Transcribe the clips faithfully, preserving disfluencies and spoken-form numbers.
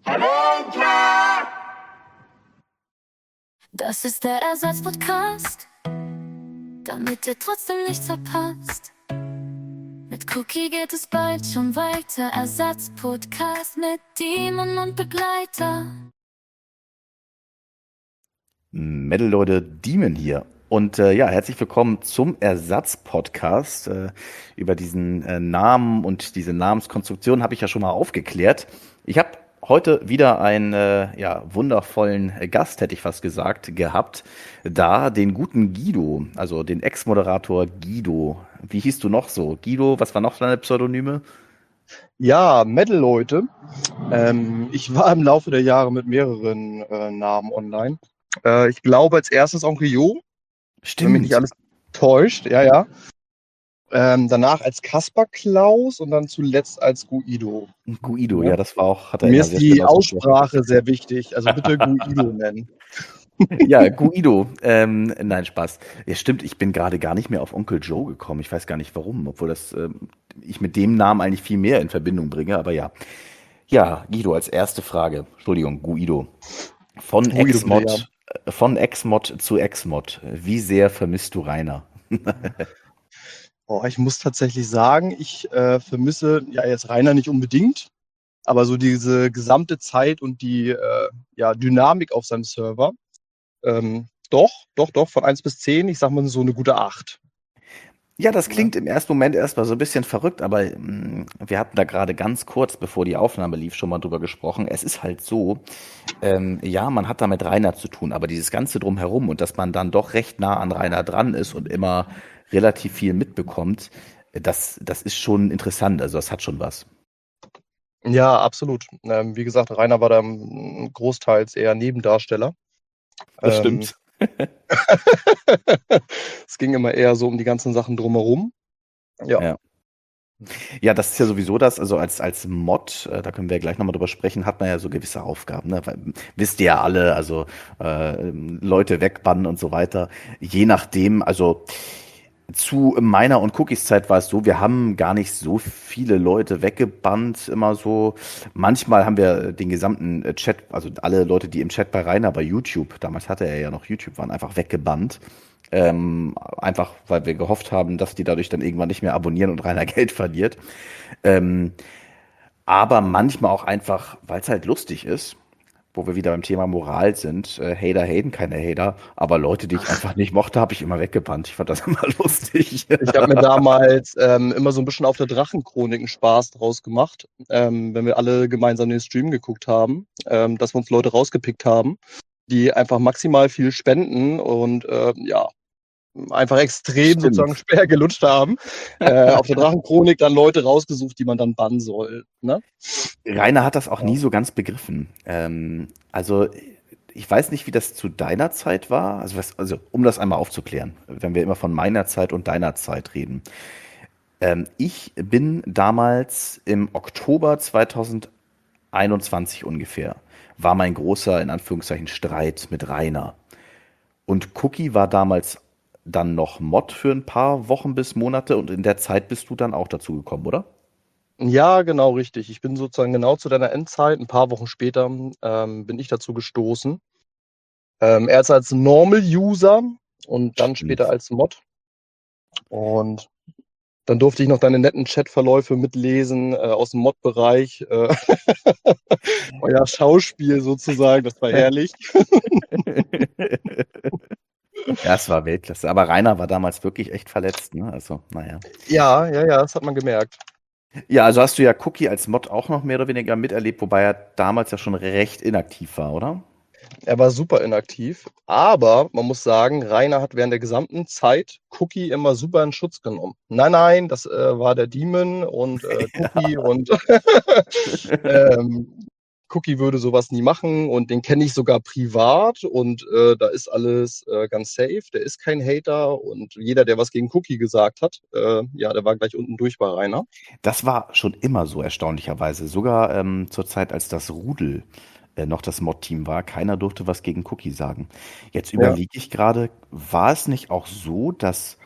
Das ist der Ersatz-Podcast, damit ihr trotzdem nichts verpasst. Mit Cookie geht es bald schon weiter. Ersatz-Podcast mit Demon und Begleiter. Metal-Leute, Demon hier. Und äh, ja, herzlich willkommen zum Ersatz-Podcast. Äh, über diesen äh, Namen und diese Namenskonstruktion habe ich ja schon mal aufgeklärt. Ich habe heute wieder einen äh, ja, wundervollen Gast, hätte ich fast gesagt, gehabt. Da den guten Guido, also den Ex-Moderator Guido. Wie hieß du noch so? Guido, was war noch deine Pseudonyme? Ja, Metal-Leute. Ähm, ich war im Laufe der Jahre mit mehreren äh, Namen online. Äh, ich glaube als erstes Onkel Jo. Stimmt. Wenn mich nicht alles täuscht, ja, ja. Ähm, danach als Kasper Klaus und dann zuletzt als Guido. Guido, ja, das war auch, hat er Mir immer ist sehr die schön ausgesprochen. Aussprache sehr wichtig, also bitte Guido nennen. Ja, Guido. Ähm, nein, Spaß. Ja, stimmt, ich bin gerade gar nicht mehr auf Onkel Joe gekommen. Ich weiß gar nicht warum, obwohl das ähm, ich mit dem Namen eigentlich viel mehr in Verbindung bringe, aber ja. Ja, Guido, als erste Frage. Entschuldigung, Guido. Von Guido, Exmod, ja. äh, von Exmod zu Exmod. Wie sehr vermisst du Rainer? Oh, ich muss tatsächlich sagen, ich äh, vermisse ja jetzt Rainer nicht unbedingt, aber so diese gesamte Zeit und die äh, ja, Dynamik auf seinem Server. Ähm, doch, doch, doch, von eins bis zehn, ich sag mal so eine gute acht. Ja, das klingt im ersten Moment erstmal so ein bisschen verrückt, aber mh, wir hatten da gerade ganz kurz, bevor die Aufnahme lief, schon mal drüber gesprochen. Es ist halt so, ähm, ja, man hat da mit Rainer zu tun, aber dieses Ganze drumherum und dass man dann doch recht nah an Rainer dran ist und immer relativ viel mitbekommt, das, das ist schon interessant, also das hat schon was. Ja, absolut. Ähm, wie gesagt, Rainer war da ähm, großteils eher Nebendarsteller. Das Ähm, stimmt. Es ging immer eher so um die ganzen Sachen drumherum. Ja. Ja. Ja, das ist ja sowieso das, also als, als Mod, äh, da können wir gleich nochmal drüber sprechen, hat man ja so gewisse Aufgaben, ne? Weil, wisst ihr ja alle, also äh, Leute wegbannen und so weiter. Je nachdem, also zu meiner und Cookies Zeit war es so, wir haben gar nicht so viele Leute weggebannt, immer so. Manchmal haben wir den gesamten Chat, also alle Leute, die im Chat bei Rainer bei YouTube, damals hatte er ja noch YouTube, waren einfach weggebannt. Ähm, einfach, weil wir gehofft haben, dass die dadurch dann irgendwann nicht mehr abonnieren und Rainer Geld verliert. Ähm, aber manchmal auch einfach, weil es halt lustig ist, wo wir wieder beim Thema Moral sind. Äh, Hater haten keine Hater, aber Leute, die ich einfach nicht mochte, habe ich immer weggebannt. Ich fand das immer lustig. Ich habe mir damals ähm, immer so ein bisschen auf der Drachenchronik einen Spaß draus gemacht, ähm, wenn wir alle gemeinsam den Stream geguckt haben, ähm, dass wir uns Leute rausgepickt haben, die einfach maximal viel spenden und äh, ja, einfach extrem Stimmt. sozusagen schwer gelutscht haben. Äh, auf der Drachenchronik dann Leute rausgesucht, die man dann bannen soll. Ne? Rainer hat das auch Ja. nie so ganz begriffen. Ähm, also ich weiß nicht, wie das zu deiner Zeit war. Also, was, also um das einmal aufzuklären, wenn wir immer von meiner Zeit und deiner Zeit reden. Ähm, ich bin damals im Oktober zweitausendeinundzwanzig ungefähr, war mein großer, in Anführungszeichen, Streit mit Rainer. Und Cookie war damals dann noch Mod für ein paar Wochen bis Monate und in der Zeit bist du dann auch dazu gekommen, oder? Ja, genau richtig. Ich bin sozusagen genau zu deiner Endzeit, ein paar Wochen später, ähm, bin ich dazu gestoßen. Ähm, erst als Normal-User und dann Stimmt. später als Mod. Und dann durfte ich noch deine netten Chatverläufe mitlesen äh, aus dem Mod-Bereich. Äh, euer Schauspiel sozusagen, das war herrlich. Ja, es war Weltklasse. Aber Rainer war damals wirklich echt verletzt, ne? Also, naja. Ja, ja, ja, das hat man gemerkt. Ja, also hast du ja Cookie als Mod auch noch mehr oder weniger miterlebt, wobei er damals ja schon recht inaktiv war, oder? Er war super inaktiv, aber man muss sagen, Rainer hat während der gesamten Zeit Cookie immer super in Schutz genommen. Nein, nein, das äh, war der Demon und äh, Cookie ja. und ähm, Cookie würde sowas nie machen und den kenne ich sogar privat und äh, da ist alles äh, ganz safe. Der ist kein Hater und jeder, der was gegen Cookie gesagt hat, äh, ja, der war gleich unten durch bei Rainer. Das war schon immer so erstaunlicherweise. Sogar ähm, zur Zeit, als das Rudel äh, noch das Mod-Team war, keiner durfte was gegen Cookie sagen. Jetzt überlege ja. ich gerade, war es nicht auch so, dass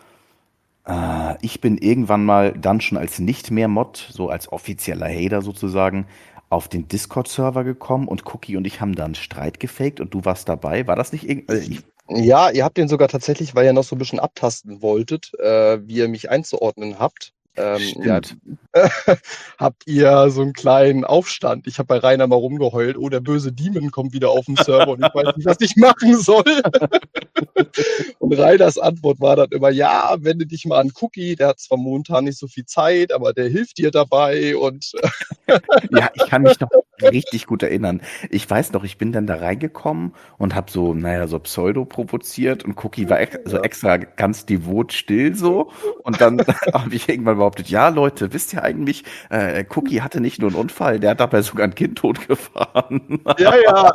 äh, ich bin irgendwann mal dann schon als nicht mehr Mod, so als offizieller Hater sozusagen, auf den Discord-Server gekommen und Cookie und ich haben da einen Streit gefaked und du warst dabei. War das nicht irgendwie? Also ich, Ja, ihr habt den sogar tatsächlich, weil ihr noch so ein bisschen abtasten wolltet, äh, wie ihr mich einzuordnen habt. Ähm, ja, stimmt. habt ihr so einen kleinen Aufstand. Ich habe bei Rainer mal rumgeheult, oh, der böse Demon kommt wieder auf den Server und ich weiß nicht, was ich machen soll. Und Rainers Antwort war dann immer, ja, wende dich mal an Cookie, der hat zwar momentan nicht so viel Zeit, aber der hilft dir dabei und Ja, ich kann mich noch richtig gut erinnern. Ich weiß noch, ich bin dann da reingekommen und habe so, naja, so Pseudo provoziert und Cookie war ex so ja. extra ganz devot still so. Und dann habe ich irgendwann behauptet, ja Leute, wisst ihr eigentlich, äh, Cookie hatte nicht nur einen Unfall, der hat dabei sogar ein Kind totgefahren. Ja, ja.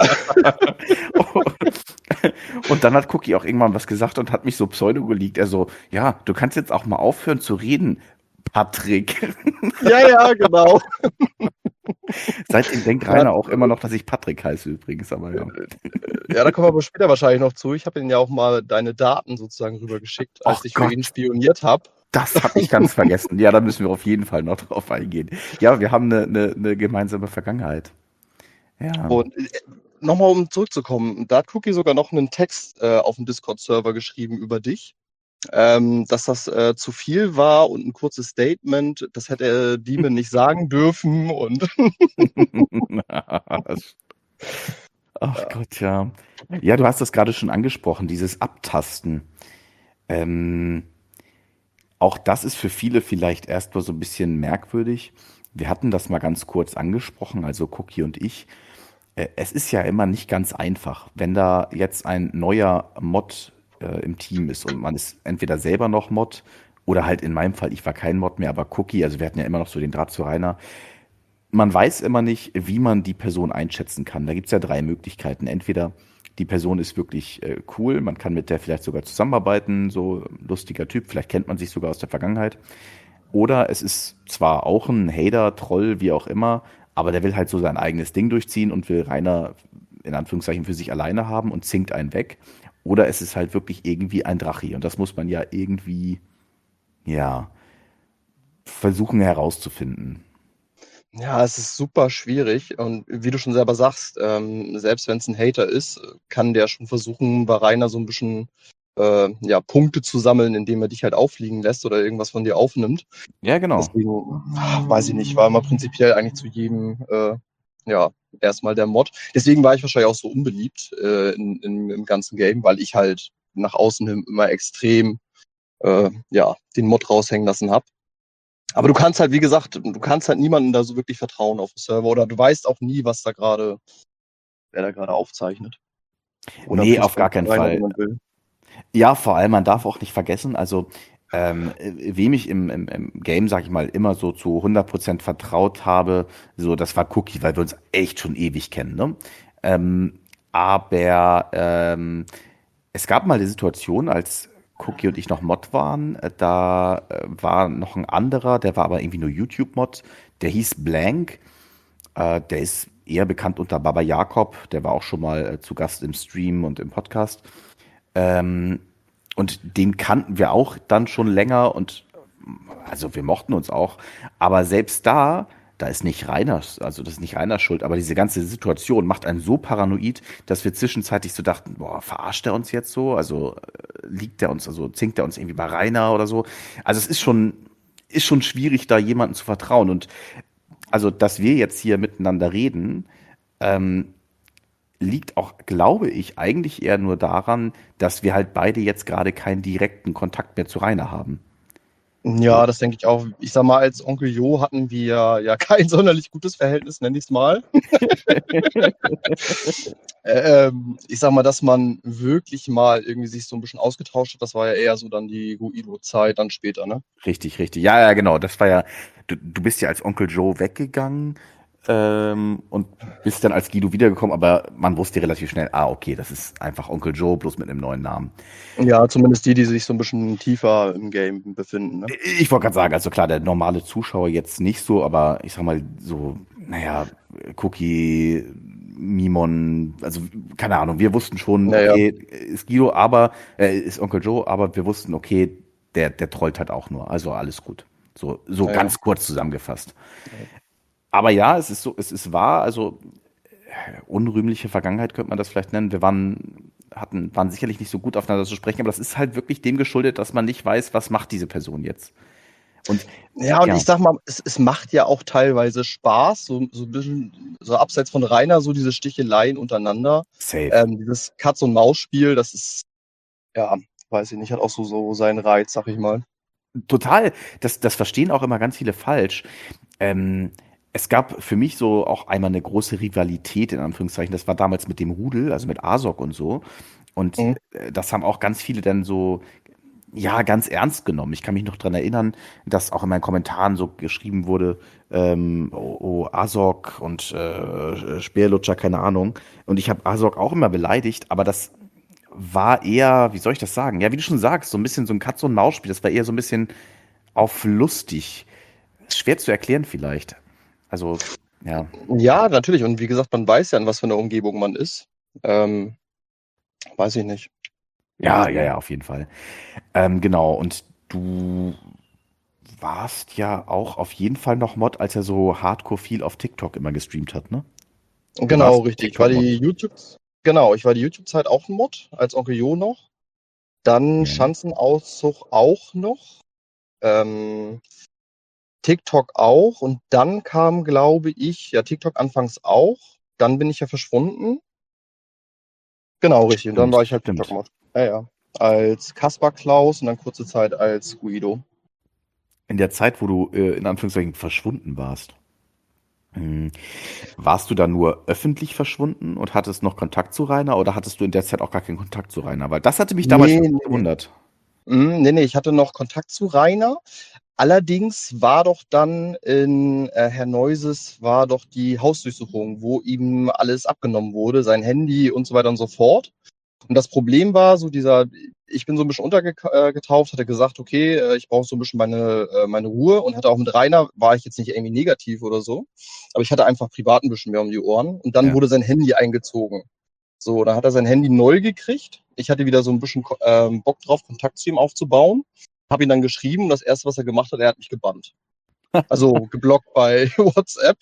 Und dann hat Cookie auch irgendwann was gesagt und hat mich so pseudo geleakt. Er so, ja, du kannst jetzt auch mal aufhören zu reden, Patrick. Ja, ja, genau. Seitdem denkt Rainer auch immer noch, dass ich Patrick heiße übrigens, aber ja. Ja, da kommen wir aber später wahrscheinlich noch zu. Ich habe ihm ja auch mal deine Daten sozusagen rübergeschickt, als Och ich für Gott. ihn spioniert habe. Das habe ich ganz vergessen. Ja, da müssen wir auf jeden Fall noch drauf eingehen. Ja, wir haben eine, eine, eine gemeinsame Vergangenheit. Ja. Und äh, nochmal, um zurückzukommen, da hat Cookie sogar noch einen Text äh, auf dem Discord-Server geschrieben über dich, ähm, dass das äh, zu viel war und ein kurzes Statement, das hätte äh, Demon nicht sagen dürfen und Ach Gott, ja. Ja, du hast das gerade schon angesprochen, dieses Abtasten. Ähm, auch das ist für viele vielleicht erstmal so ein bisschen merkwürdig. Wir hatten das mal ganz kurz angesprochen, also Cookie und ich. Äh, Es ist ja immer nicht ganz einfach, wenn da jetzt ein neuer Mod äh, im Team ist und man ist entweder selber noch Mod oder halt in meinem Fall, ich war kein Mod mehr, aber Cookie, also wir hatten ja immer noch so den Draht zu Rainer. Man weiß immer nicht, wie man die Person einschätzen kann. Da gibt's ja drei Möglichkeiten. Entweder die Person ist wirklich äh, cool, man kann mit der vielleicht sogar zusammenarbeiten, so lustiger Typ, vielleicht kennt man sich sogar aus der Vergangenheit. Oder es ist zwar auch ein Hater, Troll, wie auch immer, aber der will halt so sein eigenes Ding durchziehen und will Rainer in Anführungszeichen für sich alleine haben und zinkt einen weg. Oder es ist halt wirklich irgendwie ein Drachi und das muss man ja irgendwie, ja, versuchen herauszufinden. ja, es ist super schwierig und wie du schon selber sagst, ähm, selbst wenn es ein Hater ist, kann der schon versuchen, bei Rainer so ein bisschen äh, ja, Punkte zu sammeln, indem er dich halt auffliegen lässt oder irgendwas von dir aufnimmt. Ja, genau. Deswegen, ah, weiß ich nicht, war immer prinzipiell eigentlich zu jedem, äh, ja, erstmal der Mod. Deswegen war ich wahrscheinlich auch so unbeliebt äh, in, in, im ganzen Game, weil ich halt nach außen hin immer extrem äh, ja, den Mod raushängen lassen habe. Aber du kannst halt, wie gesagt, du kannst halt niemandem da so wirklich vertrauen auf dem Server oder du weißt auch nie, was da gerade, wer da gerade aufzeichnet. Oder Nee, plus auf gar keinen Rainer, Fall. wenn man will. Ja, vor allem, man darf auch nicht vergessen, also ähm, wem ich im, im, im Game, sag ich mal, immer so zu hundert Prozent vertraut habe, so das war Cookie, weil wir uns echt schon ewig kennen. Ne? Ähm, aber ähm, es gab mal die Situation, als Cookie und ich noch Mod waren, äh, da äh, war noch ein anderer, der war aber irgendwie nur YouTube-Mod, der hieß Blank, äh, der ist eher bekannt unter Baba Jakob, der war auch schon mal äh, zu Gast im Stream und im Podcast. Ähm, und den kannten wir auch dann schon länger und also wir mochten uns auch, aber selbst da, da ist nicht Reiners, also das ist nicht Reiners Schuld, aber diese ganze Situation macht einen so paranoid, dass wir zwischenzeitlich so dachten, boah, verarscht er uns jetzt so? Also äh, liegt er uns, also zinkt er uns irgendwie bei Rainer oder so? Also es ist schon, ist schon schwierig, da jemandem zu vertrauen und also, dass wir jetzt hier miteinander reden, ähm, liegt auch, glaube ich, eigentlich eher nur daran, dass wir halt beide jetzt gerade keinen direkten Kontakt mehr zu Rainer haben. Ja, das denke ich auch. Ich sag mal, als Onkel Jo hatten wir ja kein sonderlich gutes Verhältnis, nenne ich es mal. ähm, ich sag mal, dass man wirklich mal irgendwie sich so ein bisschen ausgetauscht hat, das war ja eher so dann die Guido-Zeit dann später, ne? Richtig, richtig. Ja, ja, genau. Das war ja, du, du bist ja als Onkel Joe weggegangen ähm, und bist dann als Guido wiedergekommen, aber man wusste relativ schnell, ah, okay, das ist einfach Onkel Joe, bloß mit einem neuen Namen. Ja, zumindest die, die sich so ein bisschen tiefer im Game befinden, ne? Ich wollte gerade sagen, also klar, der normale Zuschauer jetzt nicht so, aber ich sag mal so, naja, Cookie, Mimon, also keine Ahnung, wir wussten schon, Naja. okay, ist Guido, aber äh, ist Onkel Joe, aber wir wussten, okay, der der trollt halt auch nur, also alles gut. So so Naja. ganz kurz zusammengefasst. aber ja, es ist so, es ist wahr, also äh, unrühmliche Vergangenheit könnte man das vielleicht nennen. Wir waren, hatten, waren sicherlich nicht so gut aufeinander zu sprechen, aber das ist halt wirklich dem geschuldet, dass man nicht weiß, was macht diese Person jetzt. Und Ja, und ja, ich sag mal, es, es macht ja auch teilweise Spaß, so, so ein bisschen, so abseits von Rainer, so diese Sticheleien untereinander. safe. Ähm, dieses Katz-und-Maus-Spiel, das ist, ja, weiß ich nicht, hat auch so, so seinen Reiz, sag ich mal. Total. Das, das verstehen auch immer ganz viele falsch. Ähm, es gab für mich so auch einmal eine große Rivalität, in Anführungszeichen. Das war damals mit dem Rudel, also mit Asok und so. Und Mhm. äh, das haben auch ganz viele dann so, ja, ganz ernst genommen. Ich kann mich noch dran erinnern, dass auch in meinen Kommentaren so geschrieben wurde, ähm, oh, oh Asok und äh, Speerlutscher, keine Ahnung. Und ich habe Asok auch immer beleidigt, aber das war eher, wie soll ich das sagen? Ja, wie du schon sagst, so ein bisschen so ein Katz- und Maus-Spiel. Das war eher so ein bisschen auf lustig. Schwer zu erklären vielleicht. Also, ja. Ja, natürlich. Und wie gesagt, man weiß ja, in was für einer Umgebung man ist. Ähm, weiß ich nicht. Ja, ja, ja, auf jeden Fall. Ähm, genau, und du warst ja auch auf jeden Fall noch Mod, als er so hardcore viel auf TikTok immer gestreamt hat, ne? Du Genau, warst richtig. Ich war die TikTok-Mod. YouTube, genau, ich war die YouTube-Zeit auch ein Mod, als Onkel Jo noch. Dann Ja. Schanzenauszug auch noch. Ähm, TikTok auch. Und dann kam, glaube ich, ja, TikTok anfangs auch. Dann bin ich ja verschwunden. Genau, richtig. Und dann Stimmt, war ich halt stimmt. TikTok-Mod. Ja, ja. Als Kaspar Klaus und dann kurze Zeit als Guido. In der Zeit, wo du äh, in Anführungszeichen verschwunden warst, hm, warst du da nur öffentlich verschwunden und hattest noch Kontakt zu Rainer oder hattest du in der Zeit auch gar keinen Kontakt zu Rainer? Weil das hatte mich damals Nee, schon nee, nee. gewundert. Mm, nee, nee, ich hatte noch Kontakt zu Rainer. Allerdings war doch dann in äh, Herr Neuses war doch die Hausdurchsuchung, wo ihm alles abgenommen wurde, sein Handy und so weiter und so fort. Und das Problem war so dieser, ich bin so ein bisschen untergetaucht, hatte gesagt, okay, äh, ich brauche so ein bisschen meine, äh, meine Ruhe und hatte auch mit Rainer, war ich jetzt nicht irgendwie negativ oder so, aber ich hatte einfach privat ein bisschen mehr um die Ohren und dann Ja. wurde sein Handy eingezogen. So, dann hat er sein Handy neu gekriegt. Ich hatte wieder so ein bisschen ähm, Bock drauf, Kontakt zu ihm aufzubauen. Habe ihn dann geschrieben und das erste, was er gemacht hat, er hat mich gebannt. Also geblockt bei WhatsApp.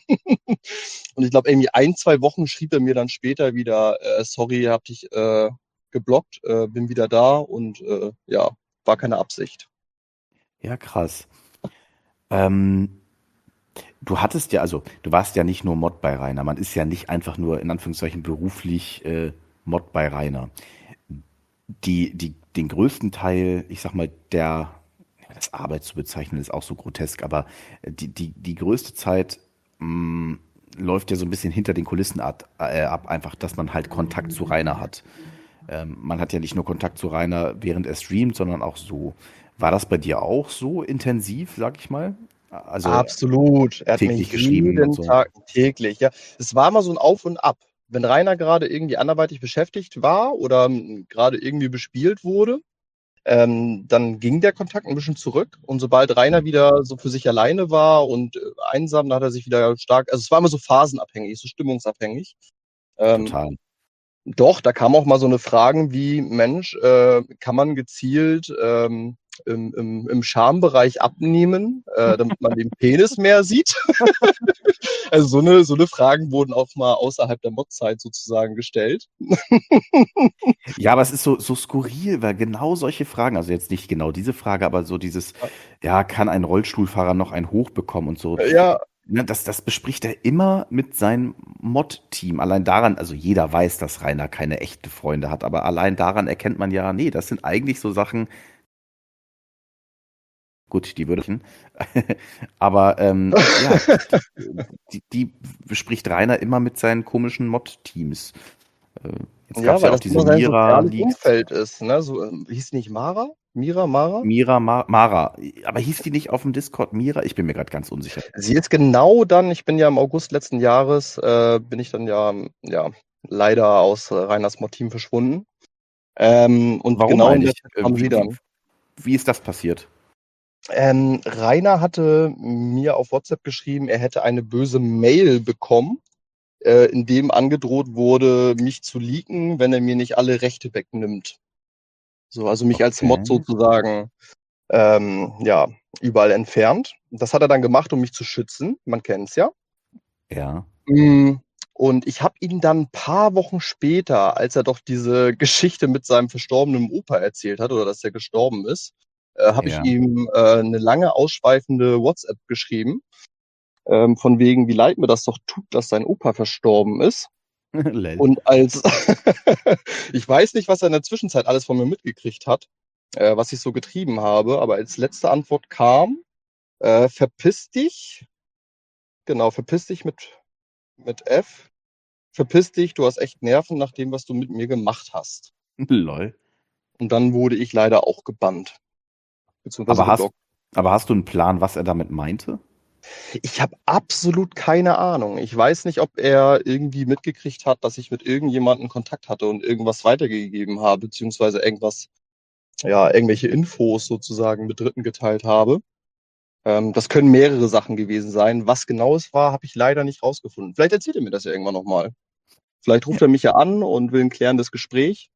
Und ich glaube, irgendwie ein, zwei Wochen schrieb er mir dann später wieder, äh, sorry, hab dich äh, geblockt, äh, bin wieder da und äh, ja, war keine Absicht. Ja, krass. Ähm, du hattest ja, also du warst ja nicht nur Mod bei Rainer, man ist ja nicht einfach nur in Anführungszeichen beruflich äh, Mod bei Rainer. Die, die, den größten Teil, ich sag mal, der, das Arbeit zu bezeichnen, ist auch so grotesk, aber die, die, die größte Zeit mh, läuft ja so ein bisschen hinter den Kulissen ab, äh, ab, einfach, dass man halt Kontakt zu Rainer hat. Ähm, man hat ja nicht nur Kontakt zu Rainer, während er streamt, sondern auch so. War das bei dir auch so intensiv, sag ich mal? Also Absolut. Er hat mir täglich geschrieben und jeden so. Tag täglich, ja. Es war immer so ein Auf und Ab. Wenn Rainer gerade irgendwie anderweitig beschäftigt war oder ähm, gerade irgendwie bespielt wurde, ähm, dann ging der Kontakt ein bisschen zurück. Und sobald Rainer wieder so für sich alleine war und äh, einsam, dann hat er sich wieder stark, also es war immer so phasenabhängig, so stimmungsabhängig. Ähm, Total. Doch, da kam auch mal so eine Fragen wie, Mensch, äh, kann man gezielt ähm, im, im, im Schambereich abnehmen, äh, damit man den Penis mehr sieht? Also so eine, so eine Fragen wurden auch mal außerhalb der Mod-Zeit sozusagen gestellt. Ja, aber es ist so, so skurril, weil genau solche Fragen, also jetzt nicht genau diese Frage, aber so dieses, ja, kann ein Rollstuhlfahrer noch ein Hoch bekommen und so. Ja, Ne, das, das bespricht er immer mit seinem Mod-Team. Allein daran, also jeder weiß, dass Rainer keine echten Freunde hat, aber allein daran erkennt man ja, nee, das sind eigentlich so Sachen, gut, die würde ich, aber ähm, ja, die, die bespricht Rainer immer mit seinen komischen Mod-Teams. Äh, jetzt gab ja, es weil ja auch das diese immer sein soziales Mira-Leaks. Umfeld ist. Ne? So, ähm, hieß die nicht Mara? Mira, Mara? Mira, Ma Mara. Aber hieß die nicht auf dem Discord Mira? Ich bin mir gerade ganz unsicher. Sie ist genau dann, ich bin ja im August letzten Jahres, äh, bin ich dann ja, ja leider aus äh, Rainers Mod-Team verschwunden. Ähm, und Warum genau in der eigentlich? Zeit Äh, kam sie Wie, wie, dann. wie ist das passiert? Ähm, Rainer hatte mir auf WhatsApp geschrieben, er hätte eine böse Mail bekommen, äh, in dem angedroht wurde, mich zu leaken, wenn er mir nicht alle Rechte wegnimmt. So, also mich als Mod Okay. sozusagen ähm, ja, überall entfernt. Das hat er dann gemacht, um mich zu schützen. Man kennt's ja. Ja. Mm, Und ich habe ihn dann ein paar Wochen später, als er doch diese Geschichte mit seinem verstorbenen Opa erzählt hat oder dass er gestorben ist, äh, habe ich Ja. ihm äh, eine lange ausschweifende WhatsApp geschrieben, ähm, von wegen, wie leid mir das doch tut, dass sein Opa verstorben ist. Lel. Und als ich weiß nicht, was er in der Zwischenzeit alles von mir mitgekriegt hat, äh, was ich so getrieben habe, aber als letzte Antwort kam, äh, verpiss dich, genau, verpiss dich mit, mit F, verpiss dich, du hast echt Nerven nach dem, was du mit mir gemacht hast. Lol. Und dann wurde ich leider auch gebannt, beziehungsweise Aber hast, geblockt. aber hast du einen Plan, was er damit meinte? Ich habe absolut keine Ahnung. Ich weiß nicht, ob er irgendwie mitgekriegt hat, dass ich mit irgendjemandem Kontakt hatte und irgendwas weitergegeben habe, beziehungsweise irgendwas, ja, irgendwelche Infos sozusagen mit Dritten geteilt habe. Ähm, das können mehrere Sachen gewesen sein. Was genau es war, habe ich leider nicht rausgefunden. Vielleicht erzählt er mir das ja irgendwann nochmal. Vielleicht ruft er mich ja an und will ein klärendes Gespräch.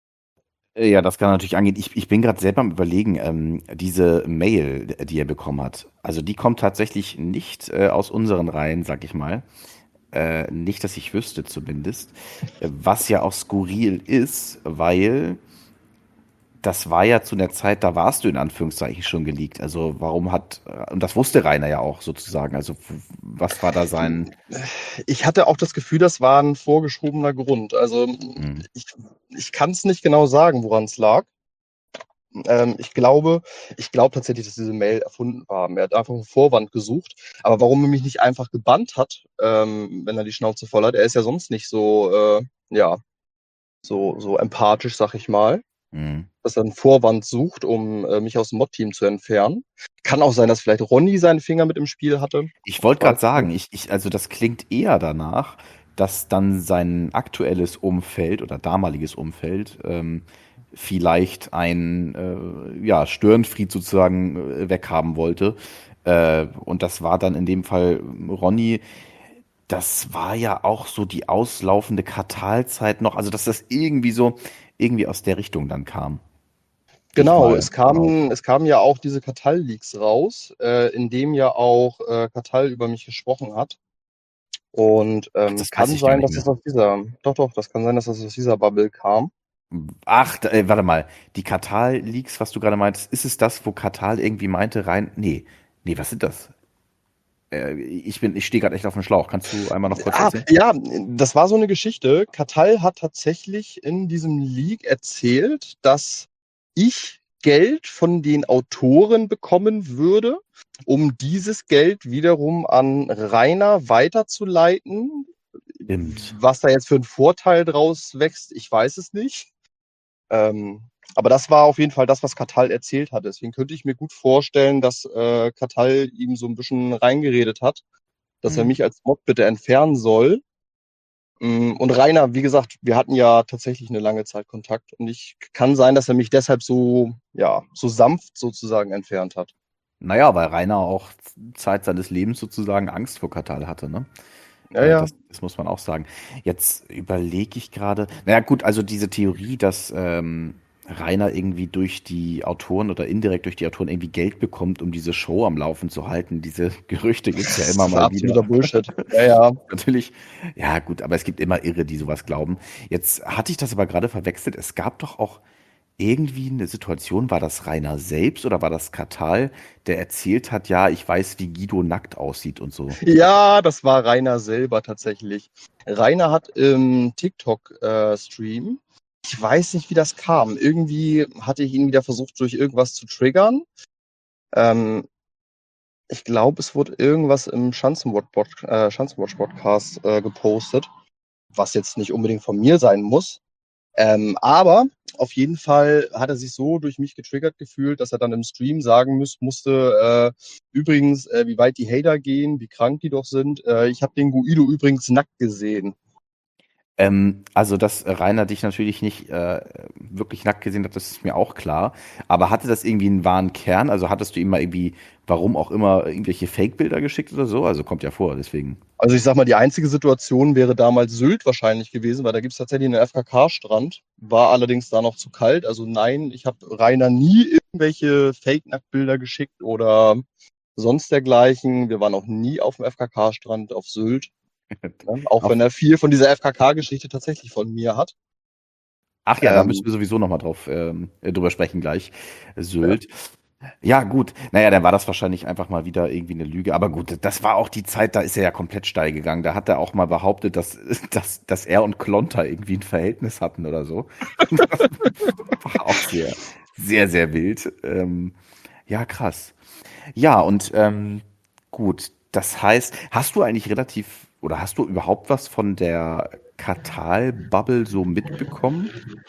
Äh, Ja, das kann natürlich angehen. Ich, ich bin gerade selber am Überlegen, ähm, diese Mail, die er bekommen hat. Also die kommt tatsächlich nicht äh, aus unseren Reihen, sag ich mal. Äh, nicht, dass ich wüsste zumindest. Äh, Was ja auch skurril ist, weil das war ja zu der Zeit, da warst du in Anführungszeichen schon geleakt. Also warum hat, äh, und das wusste Rainer ja auch sozusagen. Also w- was war da sein, Ich hatte auch das Gefühl, das war ein vorgeschobener Grund. Also hm, ich, ich kann es nicht genau sagen, woran es lag. Ähm, ich glaube, ich glaube tatsächlich, dass diese Mail erfunden war. Er hat einfach einen Vorwand gesucht. Aber warum er mich nicht einfach gebannt hat, ähm, wenn er die Schnauze voll hat, er ist ja sonst nicht so, äh, ja, so, so empathisch, sag ich mal, hm. dass er einen Vorwand sucht, um äh, mich aus dem Mod-Team zu entfernen. Kann auch sein, dass vielleicht Ronny seinen Finger mit im Spiel hatte. Ich Ich wollte weiß gerade es sagen, nicht. ich, ich, also das klingt eher danach, dass dann sein aktuelles Umfeld oder damaliges Umfeld ähm, vielleicht ein äh, ja, Störenfried sozusagen äh, weghaben wollte. Äh, und das war dann in dem Fall Ronny. Das war ja auch so die auslaufende Kartalzeit noch, also dass das irgendwie so, irgendwie aus der Richtung dann kam. Gehe ich Genau, mal es von aus. kamen, es kamen ja auch diese Kartall-Leaks raus, äh, in dem ja auch äh, Kartall über mich gesprochen hat. Und Ach, ähm, das weiß kann ich gar sein, nicht dass es mehr. aus dieser, doch, doch, das kann sein, dass das aus dieser Bubble kam. Ach, da- äh, warte mal. Die Katal-Leaks, was du gerade meintest, ist es das, wo Katal irgendwie meinte, rein. Nee, nee, was sind das? Äh, ich bin, ich stehe gerade echt auf dem Schlauch. Kannst du einmal noch kurz Ah, erzählen? ja, das war so eine Geschichte. Kartall hat tatsächlich in diesem Leak erzählt, dass ich Geld von den Autoren bekommen würde, um dieses Geld wiederum an Rainer weiterzuleiten. Stimmt. Was da jetzt für ein Vorteil draus wächst, ich weiß es nicht. Ähm, aber das war auf jeden Fall das, was Kartall erzählt hat. Deswegen könnte ich mir gut vorstellen, dass äh, Kartall ihm so ein bisschen reingeredet hat, dass er Hm. mich als Mod bitte entfernen soll. Mm, Und Rainer, wie gesagt, wir hatten ja tatsächlich eine lange Zeit Kontakt und ich kann sein, dass er mich deshalb so, ja, so sanft sozusagen entfernt hat. Naja, weil Rainer auch Zeit seines Lebens sozusagen Angst vor Katal hatte, ne? Ja, Äh, ja, das, das muss man auch sagen. Jetzt überlege ich gerade. Naja, gut, also diese Theorie, dass ähm, Rainer irgendwie durch die Autoren oder indirekt durch die Autoren irgendwie Geld bekommt, um diese Show am Laufen zu halten. Diese Gerüchte gibt's ja das immer ist mal wieder. absoluter Bullshit. Ja, ja. Natürlich, ja gut, aber es gibt immer Irre, die sowas glauben. Jetzt hatte ich das aber gerade verwechselt. Es gab doch auch irgendwie eine Situation, war das Rainer selbst oder war das Katal, der erzählt hat, ja, ich weiß, wie Guido nackt aussieht und so. Ja, das war Rainer selber tatsächlich. Rainer hat im TikTok-Stream, ich weiß nicht, wie das kam. Irgendwie hatte ich ihn wieder versucht, durch irgendwas zu triggern. Ähm, ich glaube, es wurde irgendwas im Schanzenwatch- äh, Schanzenwatch-Podcast äh, gepostet, was jetzt nicht unbedingt von mir sein muss. Ähm, aber auf jeden Fall hat er sich so durch mich getriggert gefühlt, dass er dann im Stream sagen muss, musste, äh, übrigens, äh, wie weit die Hater gehen, wie krank die doch sind. Äh, ich habe den Guido übrigens nackt gesehen. Ähm, also, dass Rainer dich natürlich nicht äh, wirklich nackt gesehen hat, das ist mir auch klar. Aber hatte das irgendwie einen wahren Kern? Also hattest du ihm mal irgendwie, warum auch immer, irgendwelche Fake-Bilder geschickt oder so? Also kommt ja vor, deswegen. Also ich sag mal, die einzige Situation wäre damals Sylt wahrscheinlich gewesen, weil da gibt es tatsächlich einen F K K-Strand. War allerdings da noch zu kalt. Also nein, ich habe Rainer nie irgendwelche Fake-Nacktbilder geschickt oder sonst dergleichen. Wir waren auch nie auf dem F K K-Strand auf Sylt. Ne? Auch Auf, wenn er viel von dieser F K K-Geschichte tatsächlich von mir hat. ach ja, da müssen Ähm, wir sowieso nochmal drauf ähm, äh, drüber sprechen gleich. ja. Sylt. Ja, gut. Naja, dann war das wahrscheinlich einfach mal wieder irgendwie eine Lüge. Aber gut, das war auch die Zeit, da ist er ja komplett steil gegangen. Da hat er auch mal behauptet, dass, dass, dass er und Klonter irgendwie ein Verhältnis hatten oder so. Das war auch sehr, sehr, sehr wild. Ähm, ja, krass. Ja, und ähm, gut, das heißt, hast du eigentlich relativ oder hast du überhaupt was von der Katal-Bubble so mitbekommen?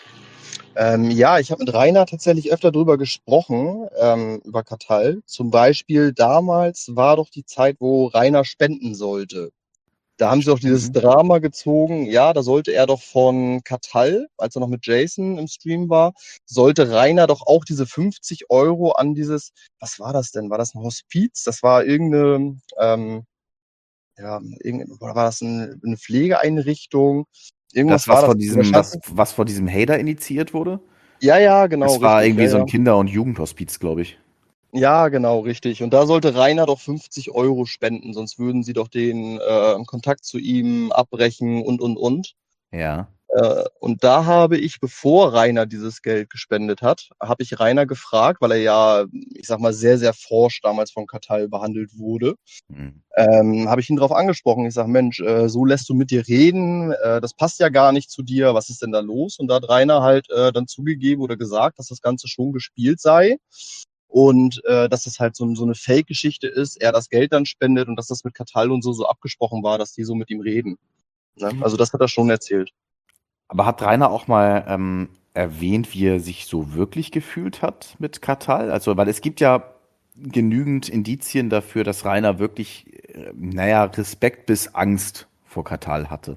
Ähm, ja, ich habe mit Rainer tatsächlich öfter drüber gesprochen, ähm, über Katal. Zum Beispiel damals war doch die Zeit, wo Rainer spenden sollte. Da haben sie auch dieses Spenden? Drama gezogen. Ja, da sollte er doch von Katal, als er noch mit Jason im Stream war, sollte Rainer doch auch diese fünfzig Euro an dieses, was war das denn? War das ein Hospiz? Das war irgendeine, ähm, ja, irgend, oder war das ein, eine Pflegeeinrichtung? Das, Irgendwas war was das. von Da diesem, stand, was, was von diesem Hater initiiert wurde? ja, ja, genau, Es war richtig. Ja, irgendwie so ein ja. Kinder- und Jugendhospiz, glaube ich. Ja, genau, richtig. Und da sollte Rainer doch fünfzig Euro spenden, sonst würden sie doch den äh, Kontakt zu ihm abbrechen und, und, und. Ja. Äh, und da habe ich, bevor Rainer dieses Geld gespendet hat, habe ich Rainer gefragt, weil er ja, ich sag mal, sehr, sehr forsch damals von Katal behandelt wurde, Hm. ähm, habe ich ihn darauf angesprochen. Ich sage, Mensch, äh, so lässt du mit dir reden, äh, das passt ja gar nicht zu dir, was ist denn da los? Und da hat Rainer halt äh, dann zugegeben oder gesagt, dass das Ganze schon gespielt sei und äh, dass das halt so, so eine Fake-Geschichte ist, er das Geld dann spendet und dass das mit Katal und so so abgesprochen war, dass die so mit ihm reden. Ne? Also das hat er schon erzählt. Aber hat Rainer auch mal ähm, erwähnt, wie er sich so wirklich gefühlt hat mit Katal? Also, weil es gibt ja genügend Indizien dafür, dass Rainer wirklich, äh, naja, Respekt bis Angst vor Katal hatte.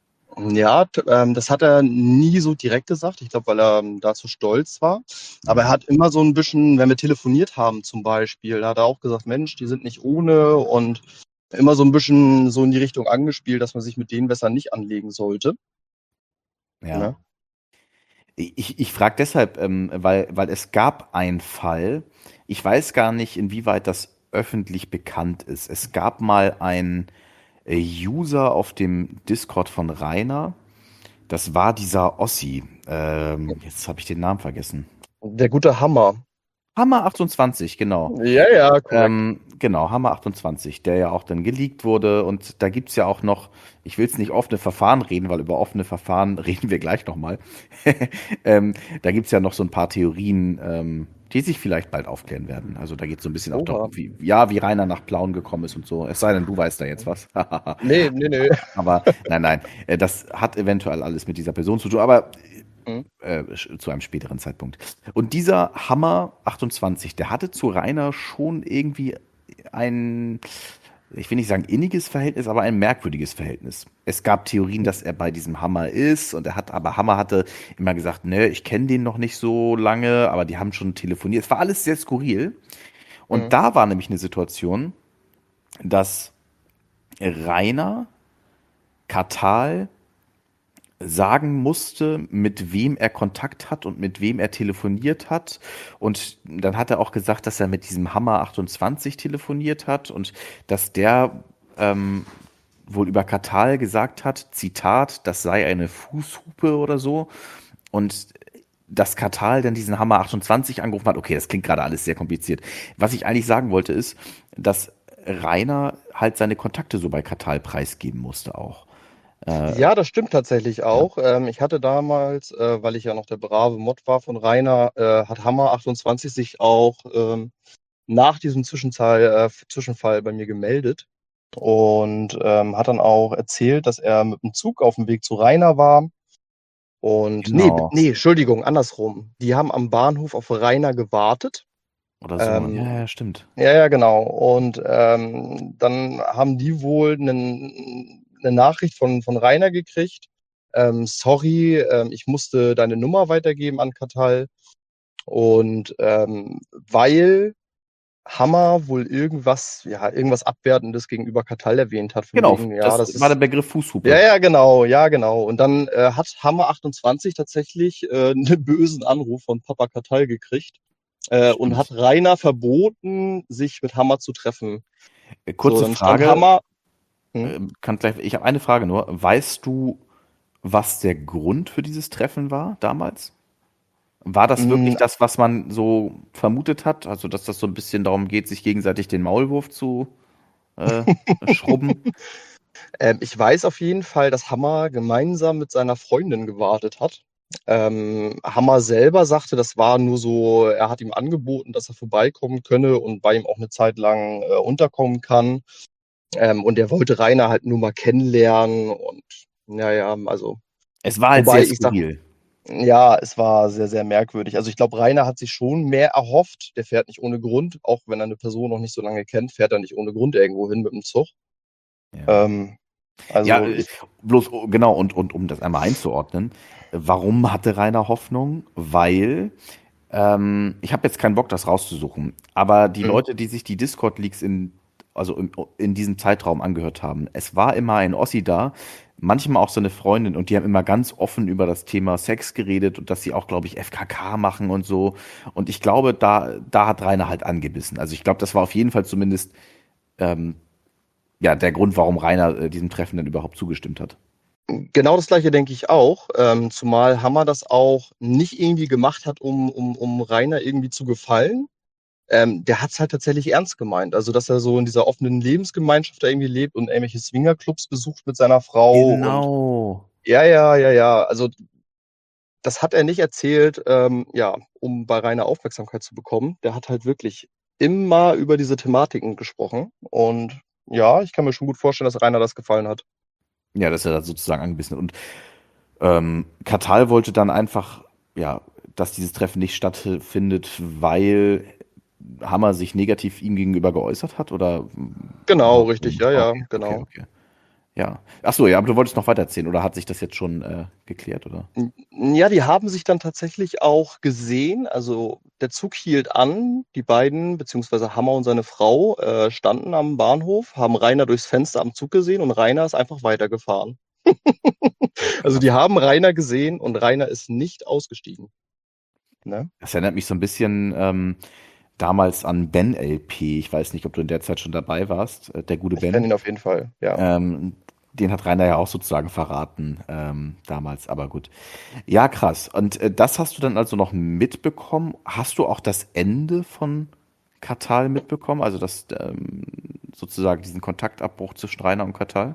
Ja, t- ähm, das hat er nie so direkt gesagt. Ich glaube, weil er ähm, da zu stolz war. Aber er Mhm. hat immer so ein bisschen, wenn wir telefoniert haben zum Beispiel, hat er auch gesagt, Mensch, die sind nicht ohne und immer so ein bisschen so in die Richtung angespielt, dass man sich mit denen besser nicht anlegen sollte. Ja. Ne? Ich, ich frage deshalb, ähm, weil, weil es gab einen Fall, ich weiß gar nicht, inwieweit das öffentlich bekannt ist. Es gab mal einen äh, User auf dem Discord von Rainer, das war dieser Ossi. Ähm, jetzt habe ich den Namen vergessen. Der gute Hammer. Hammer achtundzwanzig, genau. Ja, ja, korrekt. Ähm, genau, Hammer achtundzwanzig, der ja auch dann geleakt wurde. Und da gibt's ja auch noch, ich will es nicht offene Verfahren reden, weil über offene Verfahren reden wir gleich nochmal. ähm, da gibt's ja noch so ein paar Theorien, ähm, die sich vielleicht bald aufklären werden. Also da geht's so ein bisschen auch Oha. darum, wie, ja, wie Rainer nach Plauen gekommen ist und so. Es sei denn, du weißt da jetzt was. Nee, nee, nee. Aber nein, nein, äh, das hat eventuell alles mit dieser Person zu tun. Aber Mhm. äh, zu einem späteren Zeitpunkt. Und dieser Hammer achtundzwanzig, der hatte zu Rainer schon irgendwie ein, ich will nicht sagen inniges Verhältnis, aber ein merkwürdiges Verhältnis. Es gab Theorien, dass er bei diesem Hammer ist und er hat, aber Hammer hatte immer gesagt, ne, ich kenne den noch nicht so lange, aber die haben schon telefoniert. Es war alles sehr skurril. Und Mhm. da war nämlich eine Situation, dass Rainer Katal sagen musste, mit wem er Kontakt hat und mit wem er telefoniert hat. Und dann hat er auch gesagt, dass er mit diesem Hammer achtundzwanzig telefoniert hat und dass der ähm, wohl über Katal gesagt hat, Zitat, das sei eine Fußhupe oder so. Und dass Katal dann diesen Hammer achtundzwanzig angerufen hat. Okay, das klingt gerade alles sehr kompliziert. Was ich eigentlich sagen wollte ist, dass Rainer halt seine Kontakte so bei Katal preisgeben musste auch. Äh, Ja, das stimmt tatsächlich ja. auch. Ähm, ich hatte damals, äh, weil ich ja noch der brave Mod war von Rainer, äh, hat Hammer achtundzwanzig sich auch ähm, nach diesem Zwischenfall, äh, Zwischenfall bei mir gemeldet und ähm, hat dann auch erzählt, dass er mit dem Zug auf dem Weg zu Rainer war. Und nee, b- Genau. nee, Entschuldigung, andersrum. Die haben am Bahnhof auf Rainer gewartet. Oder so. Ja, Ähm, ja, stimmt. ja, ja, genau. Und ähm, dann haben die wohl einen, eine Nachricht von, von Rainer gekriegt. Ähm, sorry, ähm, ich musste deine Nummer weitergeben an Katal. Und ähm, weil Hammer wohl irgendwas, ja, irgendwas Abwertendes gegenüber Katal erwähnt hat, von Genau, wegen, ja, das das war der ist. Begriff Ja, Fußhupe. ja, genau, ja, genau. Und dann äh, hat Hammer achtundzwanzig tatsächlich äh, einen bösen Anruf von Papa Katal gekriegt äh, und hat Stimmt. Rainer verboten, sich mit Hammer zu treffen. Äh, So, Kurze dann stand Frage, Hammer. Hm? ähm, kann gleich, ich habe eine Frage nur. Weißt du, was der Grund für dieses Treffen war damals? War das wirklich Mm, das, was man so vermutet hat? Also, dass das so ein bisschen darum geht, sich gegenseitig den Maulwurf zu äh, schrubben? ähm, ich weiß auf jeden Fall, dass Hammer gemeinsam mit seiner Freundin gewartet hat. Ähm, Hammer selber sagte, das war nur so, er hat ihm angeboten, dass er vorbeikommen könne und bei ihm auch eine Zeit lang äh, unterkommen kann. Ähm, und er wollte Rainer halt nur mal kennenlernen und naja, also, Es war halt wobei sehr ich sag, skurril. ja, es war sehr, sehr merkwürdig. Also ich glaube, Rainer hat sich schon mehr erhofft. Der fährt nicht ohne Grund, auch wenn er eine Person noch nicht so lange kennt, fährt er nicht ohne Grund irgendwo hin mit dem Zug. Ja. Ähm, Ja, also äh, ich, bloß, oh, genau, und, und um das einmal einzuordnen, äh, warum hatte Rainer Hoffnung? Weil, ähm, ich habe jetzt keinen Bock, das rauszusuchen, aber die hm, Leute, die sich die Discord-Leaks in, also in, in diesem Zeitraum angehört haben, es war immer ein Ossi da, manchmal auch seine Freundin, und die haben immer ganz offen über das Thema Sex geredet und dass sie auch, glaube ich, F K K machen und so. Und ich glaube, da, da hat Rainer halt angebissen. Also ich glaube, das war auf jeden Fall zumindest ähm, ja, der Grund, warum Rainer äh, diesem Treffen dann überhaupt zugestimmt hat. genau das Gleiche denke ich auch. Ähm, zumal Hammer das auch nicht irgendwie gemacht hat, um, um, um Rainer irgendwie zu gefallen. Ähm, der hat es halt tatsächlich ernst gemeint. Also, dass er so in dieser offenen Lebensgemeinschaft da irgendwie lebt und irgendwelche Swingerclubs besucht mit seiner Frau und Genau. ja, ja, ja, ja. Also das hat er nicht erzählt, ähm, ja, um bei Rainer Aufmerksamkeit zu bekommen. Der hat halt wirklich immer über diese Thematiken gesprochen. Und ja, ich kann mir schon gut vorstellen, dass Rainer das gefallen hat. Ja, dass er da sozusagen angebissen hat. Und ähm, Katal wollte dann einfach, ja, dass dieses Treffen nicht stattfindet, weil Hammer sich negativ ihm gegenüber geäußert hat, oder Genau, richtig, warum? ja, ja, Okay, okay, genau. okay. Ja. Ach so, ja, aber du wolltest noch weiter erzählen, oder hat sich das jetzt schon äh, geklärt, oder? Ja, die haben sich dann tatsächlich auch gesehen. Also der Zug hielt an, die beiden, beziehungsweise Hammer und seine Frau, äh, standen am Bahnhof, haben Rainer durchs Fenster am Zug gesehen und Rainer ist einfach weitergefahren. Ja, Also krass. die haben Rainer gesehen und Rainer ist nicht ausgestiegen. Ne? Das erinnert mich so ein bisschen ähm, damals an Ben L P. Ich weiß nicht, ob du in der Zeit schon dabei warst, äh, der gute Ich kenne Ben. ihn auf jeden Fall, ja. Ähm, den hat Rainer ja auch sozusagen verraten ähm, damals, aber gut. Ja, krass. Und äh, das hast du dann also noch mitbekommen. Hast du auch das Ende von Katal mitbekommen? Also das ähm, sozusagen diesen Kontaktabbruch zwischen Rainer und Katal?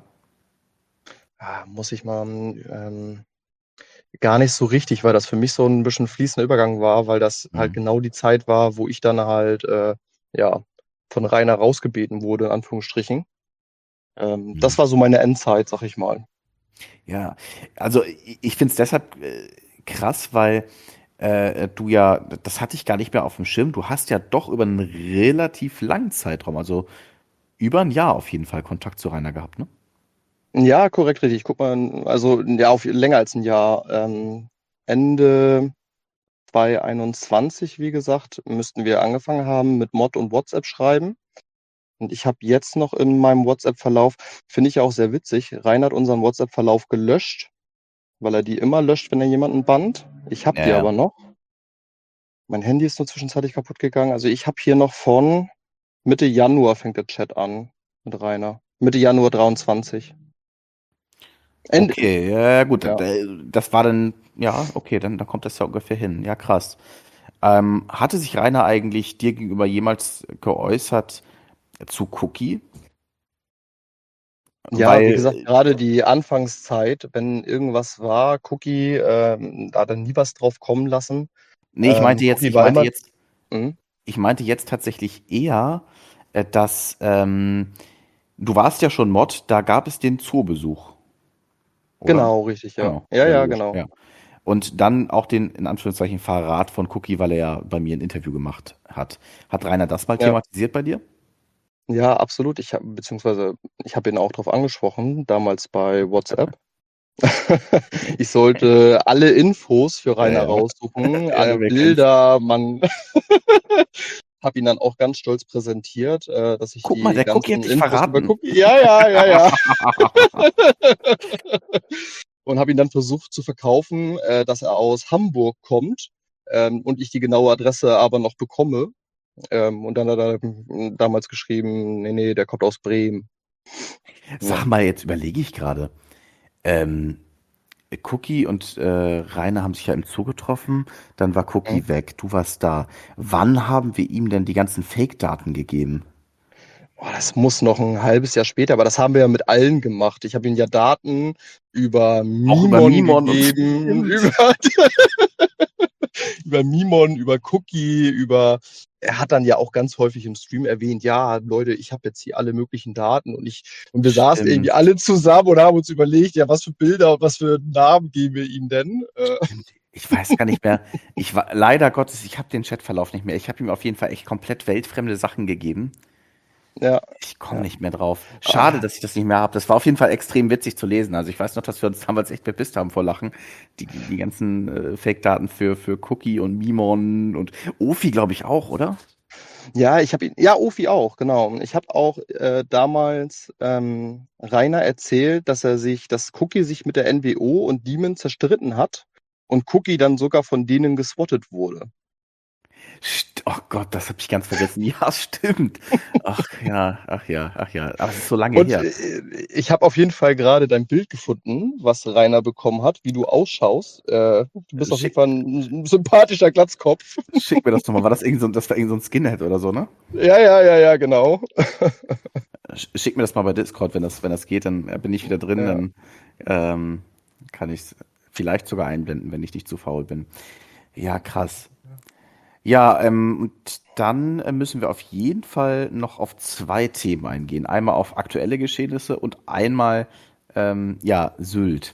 Ah, muss ich mal ähm, gar nicht so richtig, weil das für mich so ein bisschen fließender Übergang war, weil das halt Mhm. genau die Zeit war, wo ich dann halt äh, ja von Rainer rausgebeten wurde, in Anführungsstrichen. Ähm, Mhm. das war so meine Endzeit, sag ich mal. Ja, also ich, ich finde es deshalb äh, krass, weil äh, du ja, das hatte ich gar nicht mehr auf dem Schirm, du hast ja doch über einen relativ langen Zeitraum, also über ein Jahr auf jeden Fall Kontakt zu Rainer gehabt, ne? Ja, korrekt, richtig. Guck mal, also ja, auf länger als ein Jahr. Ähm, Ende zwanzig einundzwanzig, wie gesagt, müssten wir angefangen haben mit Mod und WhatsApp schreiben. Und ich habe jetzt noch in meinem WhatsApp-Verlauf, finde ich ja auch sehr witzig, Rainer hat unseren WhatsApp-Verlauf gelöscht, weil er die immer löscht, wenn er jemanden bannt. Ich habe Ja, die ja. aber noch. Mein Handy ist nur zwischenzeitlich kaputt gegangen. Also ich habe hier noch von Mitte Januar fängt der Chat an mit Rainer. Mitte Januar dreiundzwanzig. Ende, Okay, ja, ja, gut, ja. äh, das war dann, ja, okay, dann, dann kommt das ja ungefähr hin. Ja, krass. Ähm, hatte sich Rainer eigentlich dir gegenüber jemals geäußert zu Cookie? Ja, wie Weil, gesagt, gerade die Anfangszeit, wenn irgendwas war, Cookie, ähm, da hat er nie was drauf kommen lassen. nee, ich Ähm, meinte jetzt, Cookie ich war meinte immer, jetzt, mhm. ich meinte jetzt tatsächlich eher, äh, dass, ähm, du warst ja schon Mod, da gab es den Zoobesuch, oder? Genau, richtig, ja. Genau, Ja, ja, ja, logisch, genau. ja. Und dann auch den, in Anführungszeichen, Verrat von Cookie, weil er ja bei mir ein Interview gemacht hat. Hat Rainer das mal Ja, thematisiert bei dir? ja, absolut. Ich habe, beziehungsweise ich habe ihn auch drauf angesprochen, damals bei WhatsApp. Ich sollte alle Infos für Ja, Rainer ja. raussuchen, Ja, alle wer kennt's? Bilder, man habe ihn dann auch ganz stolz präsentiert, äh, dass ich Guck mal, die der Cookie hat ganzen dich Infos über verraten. Cookie. Ja, ja, ja, ja. Und habe ihn dann versucht zu verkaufen, äh, dass er aus Hamburg kommt ähm, und ich die genaue Adresse aber noch bekomme. Ähm, und dann hat er hm, damals geschrieben, nee, nee, der kommt aus Bremen. Ja. Sag mal, jetzt überlege ich gerade. Ähm, Cookie und äh, Rainer haben sich ja im Zoo getroffen, dann war Cookie Mhm. weg, du warst da. Wann haben wir ihm denn die ganzen Fake-Daten gegeben? Boah, das muss noch ein halbes Jahr später, aber das haben wir ja mit allen gemacht. Ich habe ihnen ja Daten über Auch über Mimon Mimon und gegeben, stimmt. über, über Mimon, über Cookie, über. Er hat dann ja auch ganz häufig im Stream erwähnt, ja, Leute, ich habe jetzt hier alle möglichen Daten und ich und wir saßen irgendwie Stimmt. alle zusammen und haben uns überlegt, ja, was für Bilder und was für Namen geben wir ihm denn? Äh, Stimmt. Ich weiß gar nicht mehr. Ich war leider Gottes, ich habe den Chatverlauf nicht mehr. Ich habe ihm auf jeden Fall echt komplett weltfremde Sachen gegeben. ja, Ich komme ja. nicht mehr drauf. Schade, Ah, dass ich das nicht mehr habe. Das war auf jeden Fall extrem witzig zu lesen. Also ich weiß noch, dass wir uns damals echt bepisst haben vor Lachen. Die, die ganzen äh, Fake-Daten für, für Cookie und Mimon und Ofi, glaube ich, auch, oder? Ja, ich habe ihn, ja, Ofi auch, genau. Ich habe auch äh, damals ähm, Rainer erzählt, dass er sich, dass Cookie sich mit der N W O und Demon zerstritten hat und Cookie dann sogar von denen geswattet wurde. St- Oh Gott, das habe ich ganz vergessen. Ja, stimmt. Ach ja, ach ja, ach ja. Aber es ist so lange Und her. äh, ich habe auf jeden Fall gerade dein Bild gefunden, was Rainer bekommen hat, wie du ausschaust. Äh, du bist auf jeden Schick, Fall ein, ein sympathischer Glatzkopf. schick mir das nochmal. War das irgend so, das war irgend so ein Skinhead oder so, ne? Ja, ja, ja, ja, genau. Sch- Schick mir das mal bei Discord, wenn das, wenn das geht, dann äh, bin ich wieder drin, Ja. dann ähm, kann ich es vielleicht sogar einblenden, wenn ich nicht zu faul bin. Ja, krass. Ja, ähm, und dann äh, müssen wir auf jeden Fall noch auf zwei Themen eingehen. Einmal auf aktuelle Geschehnisse und einmal, ähm, ja, Sylt.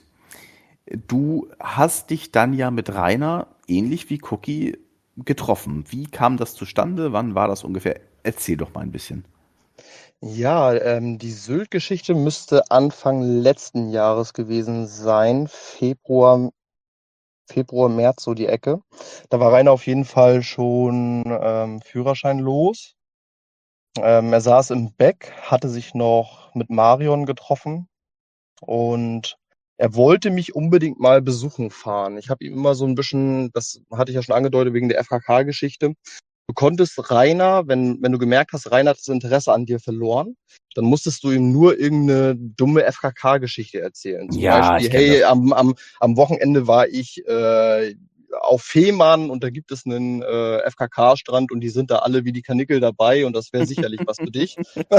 Du hast dich dann ja mit Rainer, ähnlich wie Cookie, getroffen. Wie kam das zustande? Wann war das ungefähr? Erzähl doch mal ein bisschen. Ja, ähm, die Sylt-Geschichte müsste Anfang letzten Jahres gewesen sein, Februar, Februar, März, so die Ecke. Da war Rainer auf jeden Fall schon ähm, Führerschein los. Ähm, er saß im Beck, hatte sich noch mit Marion getroffen und er wollte mich unbedingt mal besuchen fahren. Ich habe ihm immer so ein bisschen, das hatte ich ja schon angedeutet, wegen der F K K-Geschichte. Du konntest Rainer, wenn, wenn du gemerkt hast, Rainer hat das Interesse an dir verloren, dann musstest du ihm nur irgendeine dumme F K K-Geschichte erzählen. Zum Ja, Beispiel, ich kenne hey, das. am, am, am Wochenende war ich äh, auf Fehmarn und da gibt es einen äh, F K K-Strand und die sind da alle wie die Kanickel dabei und das wäre sicherlich was für dich.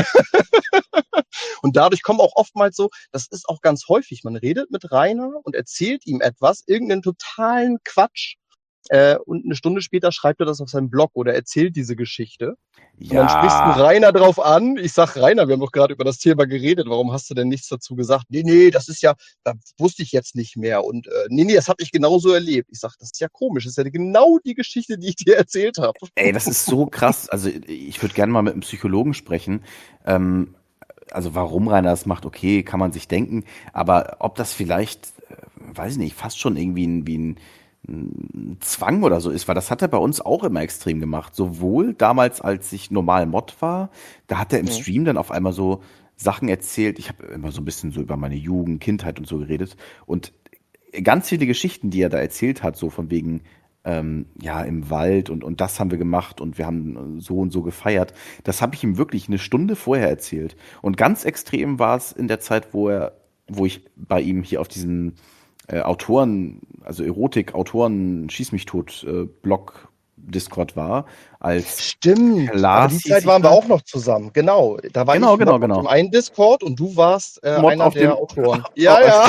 Und dadurch kommen auch oftmals so, das ist auch ganz häufig, man redet mit Rainer und erzählt ihm etwas, irgendeinen totalen Quatsch. Äh, und eine Stunde später schreibt er das auf seinem Blog oder erzählt diese Geschichte. Und dann sprichst du Ja, Rainer drauf an. Ich sag, Rainer, wir haben doch gerade über das Thema geredet. Warum hast du denn nichts dazu gesagt? Nee, nee, das ist ja, das wusste ich jetzt nicht mehr. Und äh, nee, nee, das habe ich genauso erlebt. Ich sag, das ist ja komisch. Das ist ja genau die Geschichte, die ich dir erzählt habe. ey, das ist so krass. Also ich würde gerne mal mit einem Psychologen sprechen. Ähm, also warum Rainer das macht, okay, kann man sich denken. Aber ob das vielleicht, äh, weiß ich nicht, fast schon irgendwie ein, wie ein, ein Zwang oder so ist, weil das hat er bei uns auch immer extrem gemacht. Sowohl damals, als ich normal Mod war, da hat er im Mhm. Stream dann auf einmal so Sachen erzählt. Ich habe immer so ein bisschen so über meine Jugend, Kindheit und so geredet. Und ganz viele Geschichten, die er da erzählt hat, so von wegen, ähm, ja, im Wald und, und das haben wir gemacht und wir haben so und so gefeiert. Das habe ich ihm wirklich eine Stunde vorher erzählt. Und ganz extrem war es in der Zeit, wo er, wo ich bei ihm hier auf diesem äh, Autoren, also Erotik-Autoren, Schieß mich tot, äh, Blog Discord war, als Stimmt, aber Klaas die hieß Zeit ich waren wir da. auch noch zusammen. Genau, da war Genau, ich genau, Mod auf dem genau. einen Discord und du warst äh, Mod einer auf der dem, Autoren. Ja, ja.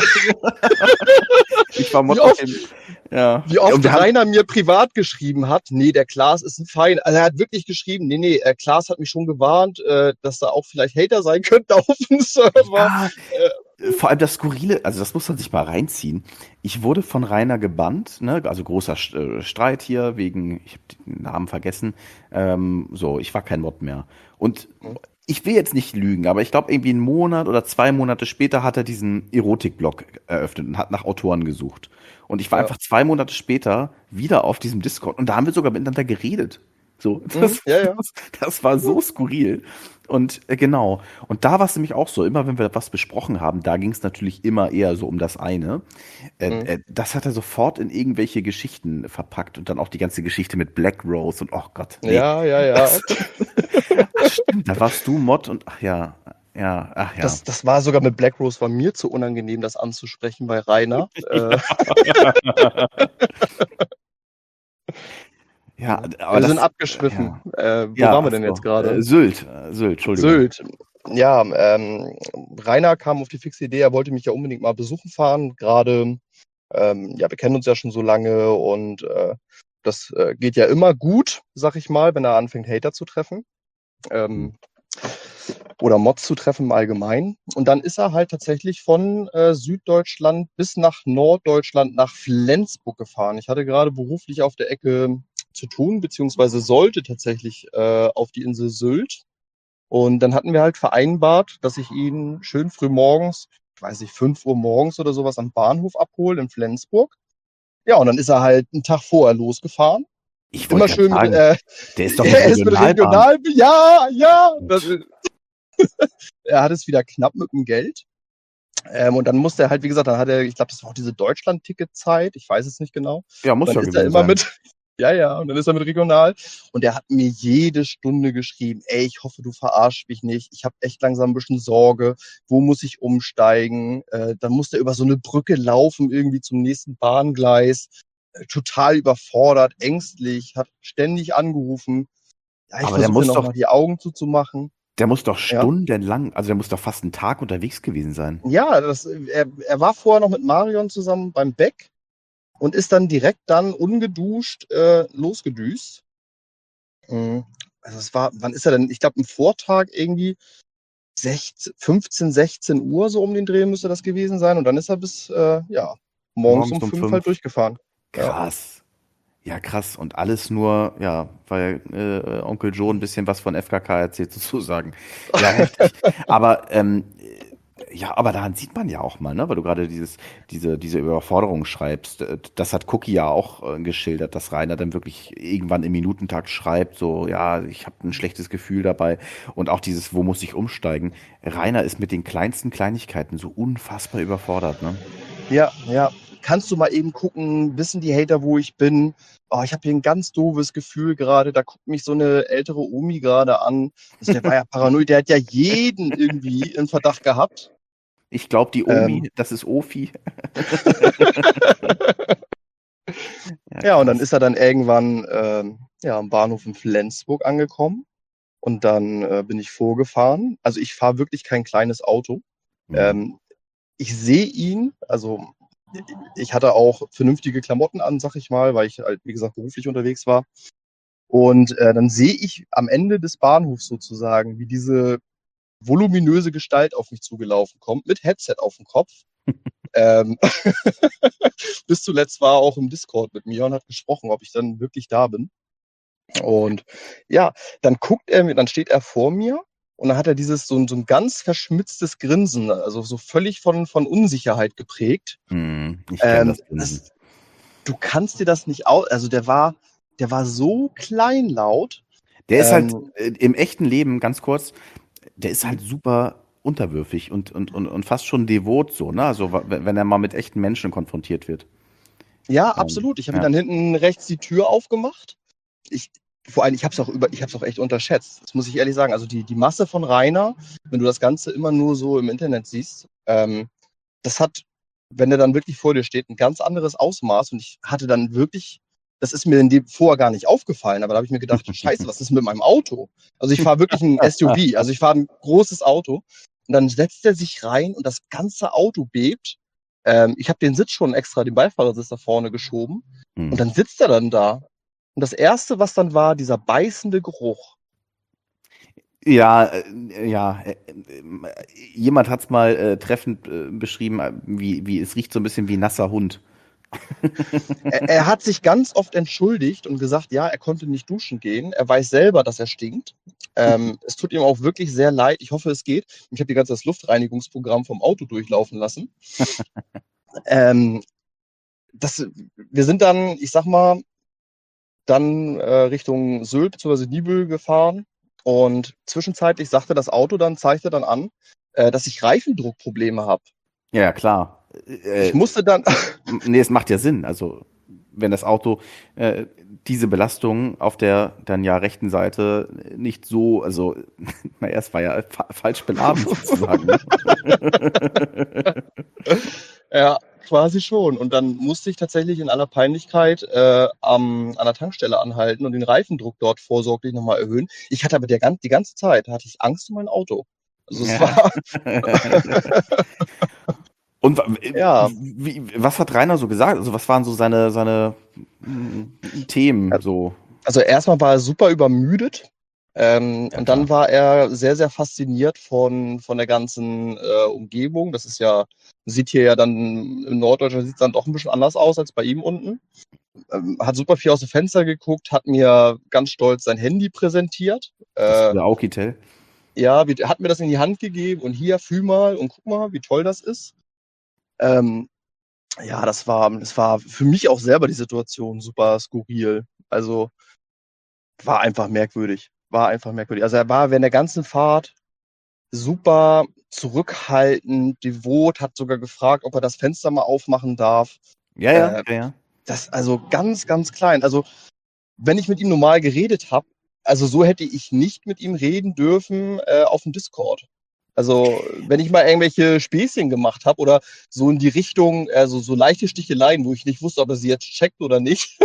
ich war Wie Mod auf oft, dem, ja. wie Und oft wir haben, Rainer mir privat geschrieben hat, nee, der Klaas ist ein Fein. Also er hat wirklich geschrieben, nee, nee, äh, Klaas hat mich schon gewarnt, äh, dass da auch vielleicht Hater sein könnten auf dem Server. ja, Äh, vor allem das Skurrile, also das muss man sich mal reinziehen. Ich wurde von Rainer gebannt, ne, also großer äh, Streit hier wegen, ich habe den Namen vergessen, ähm, so, ich war kein Mod mehr. Und ich will jetzt nicht lügen, aber ich glaube irgendwie einen Monat oder zwei Monate später hat er diesen Erotik-Blog eröffnet und hat nach Autoren gesucht. Und ich war ja. einfach zwei Monate später wieder auf diesem Discord und da haben wir sogar miteinander geredet. So, Mhm, das, ja, ja. das, das war so skurril. Und äh, genau. Und da war es nämlich auch so, immer wenn wir was besprochen haben, da ging es natürlich immer eher so um das eine. Äh, Mhm. äh, das hat er sofort in irgendwelche Geschichten verpackt und dann auch die ganze Geschichte mit Black Rose und oh Gott, nee. Ja, ja, ja. Ach, stimmt, da warst du Mod und ach ja. Ja, ach ja. Das, das war sogar mit Black Rose, war mir zu unangenehm, das anzusprechen bei Rainer. äh, Ja, ja. aber Wir sind das, abgeschwiffen. ja, Äh, wo ja, waren wir ach denn jetzt so, gerade? äh, Sylt, äh, Sylt, Entschuldigung. Sylt. Ja, ähm, Rainer kam auf die fixe Idee, er wollte mich ja unbedingt mal besuchen fahren. Gerade, ähm, ja, wir kennen uns ja schon so lange und äh, das äh, geht ja immer gut, sag ich mal, wenn er anfängt, Hater zu treffen. Ähm, oder Mods zu treffen im Allgemeinen. Und dann ist er halt tatsächlich von äh, Süddeutschland bis nach Norddeutschland nach Flensburg gefahren. Ich hatte gerade beruflich auf der Ecke zu tun, beziehungsweise sollte tatsächlich äh, auf die Insel Sylt. Und dann hatten wir halt vereinbart, dass ich ihn schön früh morgens, ich weiß nicht, fünf Uhr morgens oder sowas am Bahnhof abhole in Flensburg. Ja, und dann ist er halt einen Tag vorher losgefahren. Ich Immer wollte schön gerade mit, sagen, äh, der ist doch mit er ist mit Regionalbahn. Regional, ja, ja. Das, er hat es wieder knapp mit dem Geld. Ähm, und dann musste er halt, wie gesagt, dann hat er, ich glaube, das war auch diese Deutschland-Ticket-Zeit, ich weiß es nicht genau. Ja, muss Dann ja ist er gewesen immer sein. mit, ja, ja, und dann ist er mit Regional. Und er hat mir jede Stunde geschrieben, ey, ich hoffe, du verarschst mich nicht. Ich habe echt langsam ein bisschen Sorge. Wo muss ich umsteigen? Äh, dann musste er über so eine Brücke laufen, irgendwie zum nächsten Bahngleis. Äh, total überfordert, ängstlich, hat ständig angerufen. Ja, ich Aber der versuche muss noch doch, mal die Augen zuzumachen. der muss doch Ja. stundenlang, also der muss doch fast einen Tag unterwegs gewesen sein. Ja, das, er, er war vorher noch mit Marion zusammen beim Beck und ist dann direkt dann ungeduscht äh, losgedüst. Mhm. Also es war, wann ist er denn? Ich glaube, am Vortag irgendwie sechzehn, fünfzehn, sechzehn Uhr so um den Dreh müsste das gewesen sein. Und dann ist er bis, äh, ja, morgens, Morgens um um fünf fünf. halt durchgefahren. Ja. Krass. Ja, krass. Und alles nur, ja, weil äh, Onkel Joe ein bisschen was von F K K erzählt, sozusagen. Ja, heftig. Aber ähm, ja, aber daran sieht man ja auch mal, ne, weil du gerade dieses, diese, diese Überforderung schreibst. Äh, Das hat Cookie ja auch äh, geschildert, dass Rainer dann wirklich irgendwann im Minutentakt schreibt, so, ja, ich habe ein schlechtes Gefühl dabei. Und auch dieses, wo muss ich umsteigen? Rainer ist mit den kleinsten Kleinigkeiten so unfassbar überfordert, ne? Ja, ja. Kannst du mal eben gucken, wissen die Hater, wo ich bin? Oh, ich habe hier ein ganz doofes Gefühl gerade. Da guckt mich so eine ältere Omi gerade an. Also der war ja paranoid. Der hat ja jeden irgendwie in Verdacht gehabt. Ich glaube, die Omi, Ähm. das ist Ofi. Ja, und dann krass. ist er dann irgendwann ähm, ja, am Bahnhof in Flensburg angekommen. Und dann äh, bin ich vorgefahren. Also ich fahre wirklich kein kleines Auto. Mhm. Ähm, ich sehe ihn, also ich hatte auch vernünftige Klamotten an, sag ich mal, weil ich halt, wie gesagt, beruflich unterwegs war. Und äh, dann sehe ich am Ende des Bahnhofs sozusagen, wie diese voluminöse Gestalt auf mich zugelaufen kommt, mit Headset auf dem Kopf. ähm, bis zuletzt war er auch im Discord mit mir und hat gesprochen, ob ich dann wirklich da bin. Und ja, dann guckt er mir, dann steht er vor mir und dann hat er dieses so, ein- so ein ganz verschmitztes Grinsen, also so völlig von, von Unsicherheit geprägt. Mhm, ich kenne Ähm, das Grinsen. das, du kannst dir das nicht aus, also der war, der war so kleinlaut. Der ist halt Ähm, äh, im echten Leben, ganz kurz, der ist halt super unterwürfig und, und, und, und fast schon devot so, ne? Also wa- wenn wenn er mal mit echten Menschen konfrontiert wird. ja, Ähm, absolut. Ich habe ihm ja. dann hinten rechts die Tür aufgemacht. Ich, vor allem, ich habe es auch über, ich habe es auch echt unterschätzt. Das muss ich ehrlich sagen. Also die, die Masse von Rainer, wenn du das Ganze immer nur so im Internet siehst, ähm, das hat, wenn er dann wirklich vor dir steht, ein ganz anderes Ausmaß. Und ich hatte dann wirklich, das ist mir in dem vorher gar nicht aufgefallen, aber da habe ich mir gedacht, scheiße, was ist mit meinem Auto? Also ich fahre wirklich ein S U V, also ich fahre ein großes Auto. Und dann setzt er sich rein und das ganze Auto bebt. Ähm, ich habe den Sitz schon extra, den Beifahrersitz da vorne geschoben. Hm. Und dann sitzt er dann da. Und das Erste, was dann war, dieser beißende Geruch. Ja, äh, ja, äh, äh, jemand hat's mal äh, treffend äh, beschrieben, äh, wie, wie es riecht so ein bisschen wie nasser Hund. Er, er hat sich ganz oft entschuldigt und gesagt, ja, er konnte nicht duschen gehen. Er weiß selber, dass er stinkt. Ähm, es tut ihm auch wirklich sehr leid. Ich hoffe, es geht. Ich habe die ganze das Luftreinigungsprogramm vom Auto durchlaufen lassen. ähm, das, wir sind dann, ich sag mal, dann äh, Richtung Sylt bzw. Nibel gefahren. Und zwischenzeitlich sagte das Auto dann, zeigte dann an, äh, dass ich Reifendruckprobleme habe. Ja, klar. Äh, Ich musste dann, nee, es macht ja Sinn. Also wenn das Auto äh, diese Belastung auf der dann ja rechten Seite nicht so, also naja, es war ja fa falsch beladen sozusagen. Ne? Ja, quasi schon. Und dann musste ich tatsächlich in aller Peinlichkeit äh, am, an der Tankstelle anhalten und den Reifendruck dort vorsorglich nochmal erhöhen. Ich hatte aber der, gan- die ganze Zeit hatte ich Angst um mein Auto. Also es Ja. war, Und wa- ja, wie, was hat Rainer so gesagt? Also was waren so seine, seine mm, Themen so? also erstmal war er super übermüdet. Ähm, Ja, und klar. dann war er sehr, sehr fasziniert von, von der ganzen äh, Umgebung. Das ist ja, sieht hier ja dann in Norddeutschland sieht es dann doch ein bisschen anders aus als bei ihm unten. Ähm, hat super viel aus dem Fenster geguckt, hat mir ganz stolz sein Handy präsentiert. Das Äh, ist der Aukitel. ja, wie, hat mir das in die Hand gegeben und hier, fühl mal und guck mal, wie toll das ist. Ähm, ja, das war, das war für mich auch selber die Situation super skurril. Also war einfach merkwürdig. War einfach merkwürdig. Also er war während der ganzen Fahrt super zurückhaltend, devot, hat sogar gefragt, ob er das Fenster mal aufmachen darf. Ja, ja, Äh, ja, ja. das also ganz, ganz klein. Also wenn ich mit ihm normal geredet habe, also so hätte ich nicht mit ihm reden dürfen äh, auf dem Discord. Also wenn ich mal irgendwelche Späßchen gemacht habe oder so in die Richtung, also so leichte Sticheleien, wo ich nicht wusste, ob er sie jetzt checkt oder nicht,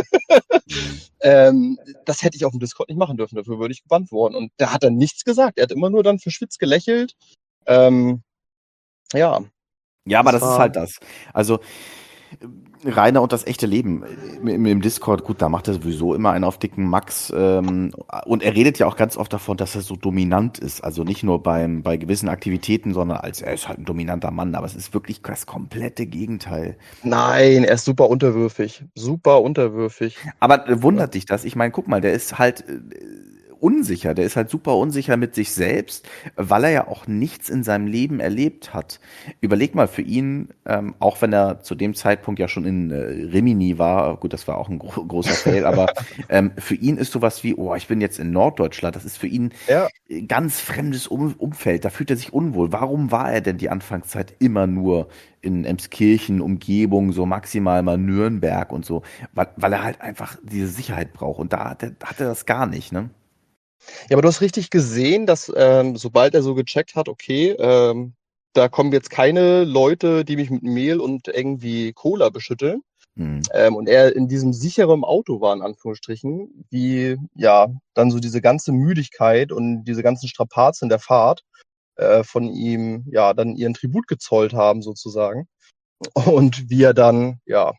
ähm, das hätte ich auf dem Discord nicht machen dürfen. Dafür würde ich gebannt worden. Und der hat dann nichts gesagt. Er hat immer nur dann verschwitzt gelächelt. Ähm, ja, Ja, aber das das ist war, halt das. Also Rainer und das echte Leben im, im Discord, gut, da macht er sowieso immer einen auf dicken Max. Ähm, und er redet ja auch ganz oft davon, dass er so dominant ist. Also nicht nur beim, bei gewissen Aktivitäten, sondern als er ist halt ein dominanter Mann. Aber es ist wirklich das komplette Gegenteil. nein, er ist super unterwürfig. Super unterwürfig. Aber äh, wundert dich das? Ich meine, guck mal, der ist halt äh, unsicher. Der ist halt super unsicher mit sich selbst, weil er ja auch nichts in seinem Leben erlebt hat. Überleg mal für ihn, ähm, auch wenn er zu dem Zeitpunkt ja schon in äh, Rimini war, gut, das war auch ein gro großer Fail, aber ähm, für ihn ist sowas wie, oh, ich bin jetzt in Norddeutschland. Das ist für ihn Ja, ein ganz fremdes um Umfeld. Da fühlt er sich unwohl. Warum war er denn die Anfangszeit immer nur in Emskirchen, Umgebung, so maximal mal Nürnberg und so, weil, weil er halt einfach diese Sicherheit braucht. Und da hat er, hat er das gar nicht, ne? Ja, aber du hast richtig gesehen, dass ähm, sobald er so gecheckt hat, okay, ähm, da kommen jetzt keine Leute, die mich mit Mehl und irgendwie Cola beschütteln, Hm. ähm, und er in diesem sicheren Auto war, in Anführungsstrichen, wie ja dann so diese ganze Müdigkeit und diese ganzen Strapazen der Fahrt äh, von ihm ja dann ihren Tribut gezollt haben sozusagen und wie er dann ja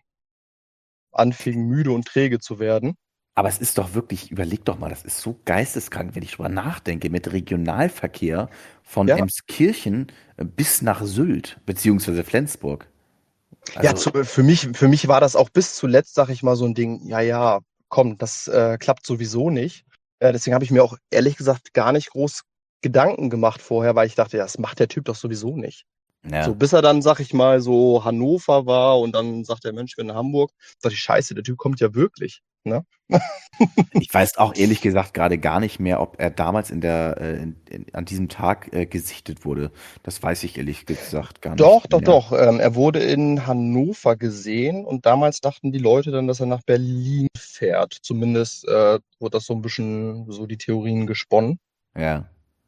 anfing müde und träge zu werden. Aber es ist doch wirklich, überleg doch mal, das ist so geisteskrank, wenn ich drüber nachdenke, mit Regionalverkehr von Ja, Emskirchen äh, bis nach Sylt, beziehungsweise Flensburg. ja, Also, zu, für mich, für mich war das auch bis zuletzt, sag ich mal, so ein Ding, ja, ja, komm, das äh, klappt sowieso nicht. Äh, deswegen habe ich mir auch ehrlich gesagt gar nicht groß Gedanken gemacht vorher, weil ich dachte, ja, das macht der Typ doch sowieso nicht. So, ja. bis er dann, sag ich mal, so Hannover war und dann sagt der Mensch, ich bin in Hamburg, dachte ich, scheiße, der Typ kommt ja wirklich. Ne? Ich weiß auch ehrlich gesagt gerade gar nicht mehr, ob er damals in der, äh, in, in, an diesem Tag äh, gesichtet wurde. Das weiß ich ehrlich gesagt gar Doch, nicht doch, mehr. doch. Ähm, er wurde in Hannover gesehen und damals dachten die Leute dann, dass er nach Berlin fährt. Zumindest äh, wurde das so ein bisschen so die Theorien gesponnen. Ja,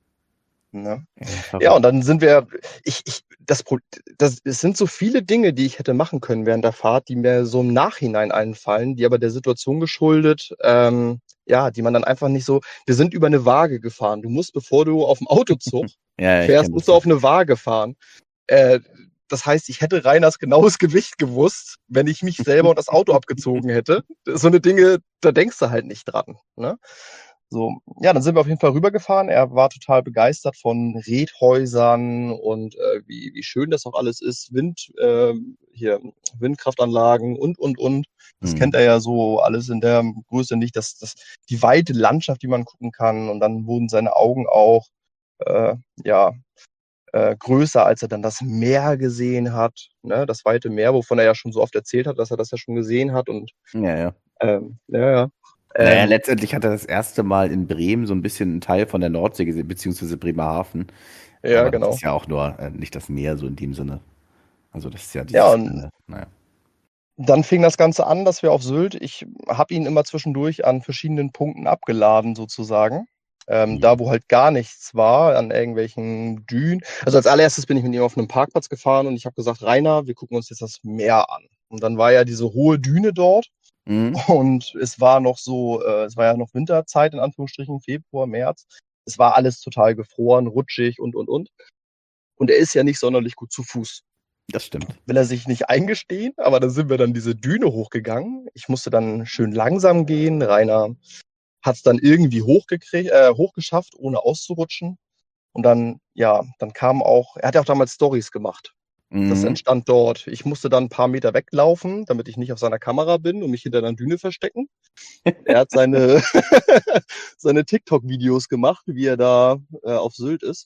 Ne? ja, Ja, und verrückt. dann sind wir, ich, ich, das, Pro- das, es sind so viele Dinge, die ich hätte machen können während der Fahrt, die mir so im Nachhinein einfallen, die aber der Situation geschuldet, ähm, ja, die man dann einfach nicht so, wir sind über eine Waage gefahren. Du musst, bevor du auf dem Autozug Ja, ja, ich fährst, kenne musst das du noch. auf eine Waage fahren. Äh, das heißt, ich hätte Reiners genaues Gewicht gewusst, wenn ich mich selber und das Auto abgezogen hätte. So eine Dinge, da denkst du halt nicht dran. Ne? So, ja, dann sind wir auf jeden Fall rübergefahren. Er war total begeistert von Redhäusern und äh, wie, wie schön das auch alles ist. Wind, äh, hier, Windkraftanlagen und, und, und. Das Hm. kennt er ja so alles in der Größe nicht. Das, das, die weite Landschaft, die man gucken kann. Und dann wurden seine Augen auch, äh, ja, äh, größer, als er dann das Meer gesehen hat. Ne? Das weite Meer, wovon er ja schon so oft erzählt hat, dass er das ja schon gesehen hat. Und, Ja, ja. ähm, ja, ja. Naja, Ähm, letztendlich hat er das erste Mal in Bremen so ein bisschen einen Teil von der Nordsee gesehen, beziehungsweise Bremerhaven. ja, Aber das genau. ist ja auch nur äh, nicht das Meer so in dem Sinne. Also das ist ja Ja, dieses und kleine, naja. dann fing das Ganze an, dass wir auf Sylt, ich habe ihn immer zwischendurch an verschiedenen Punkten abgeladen sozusagen. Ähm, Mhm. Da, wo halt gar nichts war, an irgendwelchen Dünen. Also als allererstes bin ich mit ihm auf einem Parkplatz gefahren und ich habe gesagt, Rainer, wir gucken uns jetzt das Meer an. Und dann war ja diese hohe Düne dort Mhm. und es war noch so, äh, es war ja noch Winterzeit in Anführungsstrichen, Februar, März. Es war alles total gefroren, rutschig und, und, und. Und er ist ja nicht sonderlich gut zu Fuß. Das stimmt. Will er sich nicht eingestehen, aber dann sind wir dann diese Düne hochgegangen. Ich musste dann schön langsam gehen. Rainer hat es dann irgendwie hochgekriegt, äh, hochgeschafft, ohne auszurutschen. Und dann, ja, dann kam auch, er hat ja auch damals Stories gemacht. Das Mhm. entstand dort. Ich musste dann ein paar Meter weglaufen, damit ich nicht auf seiner Kamera bin und mich hinter einer Düne verstecken. Er hat seine, seine TikTok-Videos gemacht, wie er da äh, auf Sylt ist.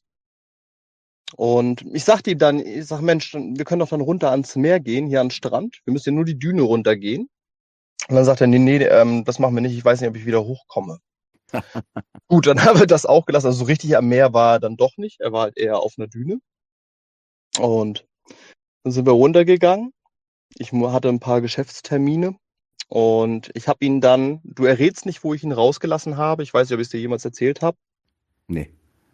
Und ich sagte ihm dann, ich sag, Mensch, wir können doch dann runter ans Meer gehen, hier an den Strand. Wir müssen ja nur die Düne runtergehen. Und dann sagt er, nee, nee, ähm, das machen wir nicht. Ich weiß nicht, ob ich wieder hochkomme. Gut, dann haben wir das auch gelassen. Also so richtig am Meer war er dann doch nicht. Er war halt eher auf einer Düne. Und dann sind wir runtergegangen. Ich mu- hatte ein paar Geschäftstermine. Und ich habe ihn dann, du errätst nicht, wo ich ihn rausgelassen habe. Ich weiß nicht, ob ich es dir jemals erzählt habe. Nee.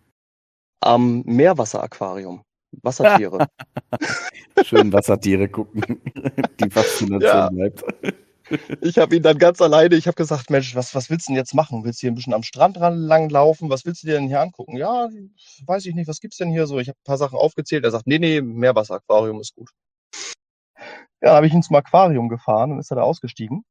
Am Meerwasseraquarium. Wassertiere. Schön Wassertiere gucken. Die Faszination Ja. bleibt. Ich habe ihn dann ganz alleine, ich habe gesagt, Mensch, was, was willst du denn jetzt machen? Willst du hier ein bisschen am Strand ran lang laufen? Was willst du dir denn hier angucken? Ja, weiß ich nicht, was gibt's denn hier so? Ich habe ein paar Sachen aufgezählt. Er sagt, nee, nee, Meerwasseraquarium ist gut. Ja, dann habe ich ihn zum Aquarium gefahren und ist er da ausgestiegen.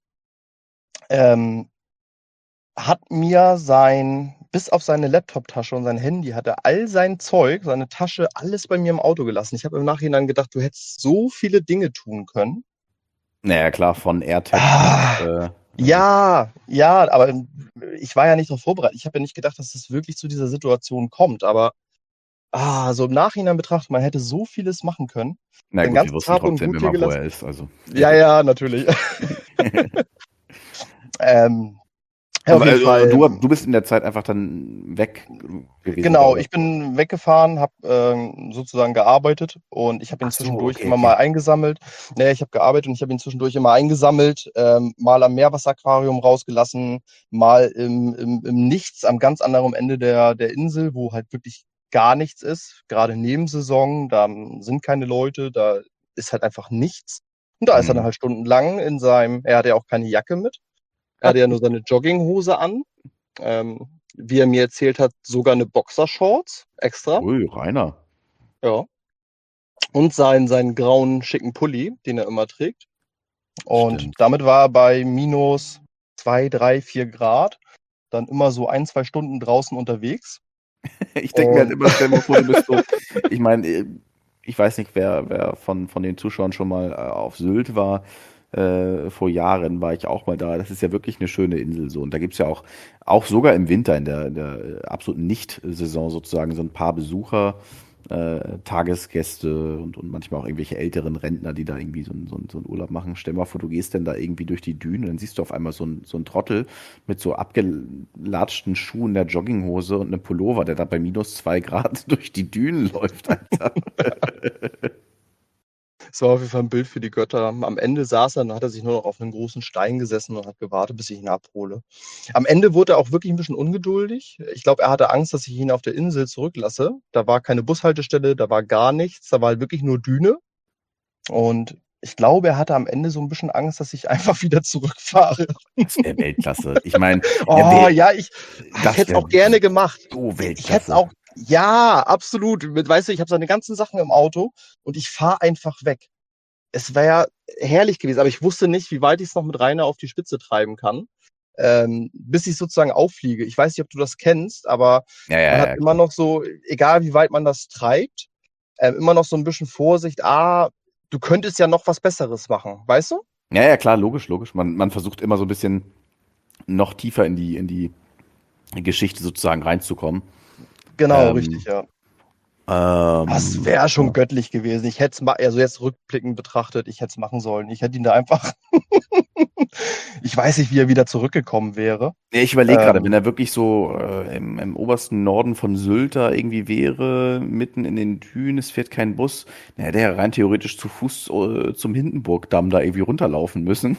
Ähm, hat mir sein, bis auf seine Laptoptasche und sein Handy, hat er all sein Zeug, seine Tasche, alles bei mir im Auto gelassen. Ich habe im Nachhinein gedacht, du hättest so viele Dinge tun können. Naja, klar, von AirTag. Ah, äh, Ja, ja, aber ich war ja nicht darauf vorbereitet. Ich habe ja nicht gedacht, dass es wirklich zu dieser Situation kommt. Aber ah, so im Nachhinein betrachtet, man hätte so vieles machen können. na Den gut, wir ganzen wussten Hab und trotzdem Gut hier immer, wo gelassen. er ist. Also. Ja, ja, natürlich. ähm, ja, auf Aber, jeden äh, Fall. du, du bist in der Zeit einfach dann weg gewesen. Genau, oder? ich bin weggefahren, habe ähm, sozusagen gearbeitet und ich habe ihn Ach so, zwischendurch okay, immer okay. mal eingesammelt. Nee, ich habe gearbeitet und ich habe ihn zwischendurch immer eingesammelt, ähm, mal am Meerwasseraquarium rausgelassen, mal im, im, im Nichts am ganz anderen Ende der, der Insel, wo halt wirklich gar nichts ist. Gerade Nebensaison, da sind keine Leute, da ist halt einfach nichts. Und da ist er dann Mhm. halt stundenlang in seinem, er hatte ja auch keine Jacke mit, er hatte ja nur seine Jogginghose an. Ähm, wie er mir erzählt hat, sogar eine Boxershorts extra. Ui, Rainer. Ja. Und seinen, seinen grauen, schicken Pulli, den er immer trägt. Und Stimmt. damit war er bei minus zwei, drei, vier Grad dann immer so ein, zwei Stunden draußen unterwegs. Ich denke mir halt Und- immer, stell dir mal vor, du bist so, ich meine, äh, ich weiß nicht, wer, wer von, von den Zuschauern schon mal äh, auf Sylt war. Äh, vor Jahren war ich auch mal da. Das ist ja wirklich eine schöne Insel so. Und da gibt's ja auch, auch sogar im Winter, in der, in der äh, absoluten Nicht-Saison sozusagen, so ein paar Besucher, äh, Tagesgäste und, und manchmal auch irgendwelche älteren Rentner, die da irgendwie so, einen- so, einen- so einen Urlaub machen. Stell dir mal vor, du gehst denn da irgendwie durch die Dünen und dann siehst du auf einmal so einen, so einen Trottel mit so abgelatschten Schuhen, der Jogginghose und einem Pullover, der da bei minus zwei Grad durch die Dünen läuft. Alter. Es war auf jeden Fall ein Bild für die Götter. Am Ende saß er, dann hat er sich nur noch auf einen großen Stein gesessen und hat gewartet, bis ich ihn abhole. Am Ende wurde er auch wirklich ein bisschen ungeduldig. Ich glaube, er hatte Angst, dass ich ihn auf der Insel zurücklasse. Da war keine Bushaltestelle, da war gar nichts, da war halt wirklich nur Düne. Und ich glaube, er hatte am Ende so ein bisschen Angst, dass ich einfach wieder zurückfahre. Das wäre Weltklasse. Ich meine, Oh wär- ja, ich, das ich hätte es wär auch gerne gemacht. so Ich Weltklasse. hätte es auch, ja, absolut. Mit, weißt du, ich habe seine ganzen Sachen im Auto und ich fahre einfach weg. Es wäre herrlich gewesen, aber ich wusste nicht, wie weit ich es noch mit Rainer auf die Spitze treiben kann, ähm, bis ich sozusagen auffliege. Ich weiß nicht, ob du das kennst, aber Ja, ja, man ja, hat immer noch so, egal wie weit man das treibt, ähm, immer noch so ein bisschen Vorsicht, ah, du könntest ja noch was Besseres machen, weißt du? Ja, ja, klar, logisch, logisch. Man, man versucht immer so ein bisschen noch tiefer in die, in die Geschichte sozusagen reinzukommen. Genau, Ähm, richtig, ja. Das Ähm, wäre schon ja. göttlich gewesen. Ich hätte es mal, also jetzt rückblickend betrachtet, ich hätte es machen sollen. Ich hätte ihn da einfach, ich weiß nicht, wie er wieder zurückgekommen wäre. Nee, ich überlege gerade, wenn Ähm, er wirklich so äh, im, im obersten Norden von Sylt da irgendwie wäre, mitten in den Dünen, es fährt kein Bus, dann hätte er rein theoretisch zu Fuß äh, zum Hindenburgdamm da irgendwie runterlaufen müssen.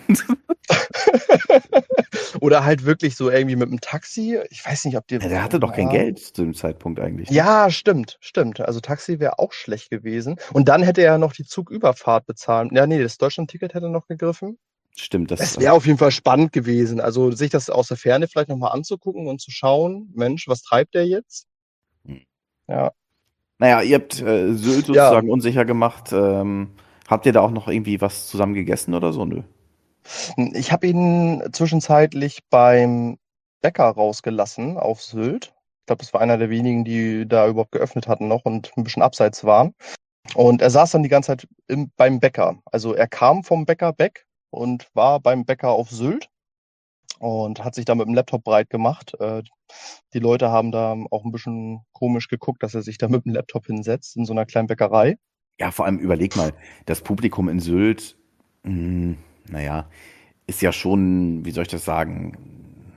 oder halt wirklich so irgendwie mit dem Taxi. Ich weiß nicht, ob dir, Ja, der hatte doch kein ja. Geld zu dem Zeitpunkt eigentlich, ne? Ja, stimmt, stimmt. Also Taxi wäre auch schlecht gewesen. Und dann hätte er noch die Zugüberfahrt bezahlen. Ja, nee, das Deutschlandticket hätte noch gegriffen. Stimmt, das. Es wäre auf jeden Fall spannend gewesen. Also sich das aus der Ferne vielleicht nochmal anzugucken und zu schauen, Mensch, was treibt der jetzt? Hm. Ja. Naja, ihr habt äh, Sylt Ja, sozusagen unsicher gemacht. Ähm, habt ihr da auch noch irgendwie was zusammen gegessen oder so? Nö. ich habe ihn zwischenzeitlich beim Bäcker rausgelassen auf Sylt. Ich glaube, das war einer der wenigen, die da überhaupt geöffnet hatten noch und ein bisschen abseits waren. Und er saß dann die ganze Zeit im, beim Bäcker. Also er kam vom Bäcker weg und war beim Bäcker auf Sylt und hat sich da mit dem Laptop breit gemacht. Äh, die Leute haben da auch ein bisschen komisch geguckt, dass er sich da mit dem Laptop hinsetzt in so einer kleinen Bäckerei. Ja, vor allem überleg mal, das Publikum in Sylt, mh, naja, ist ja schon, wie soll ich das sagen?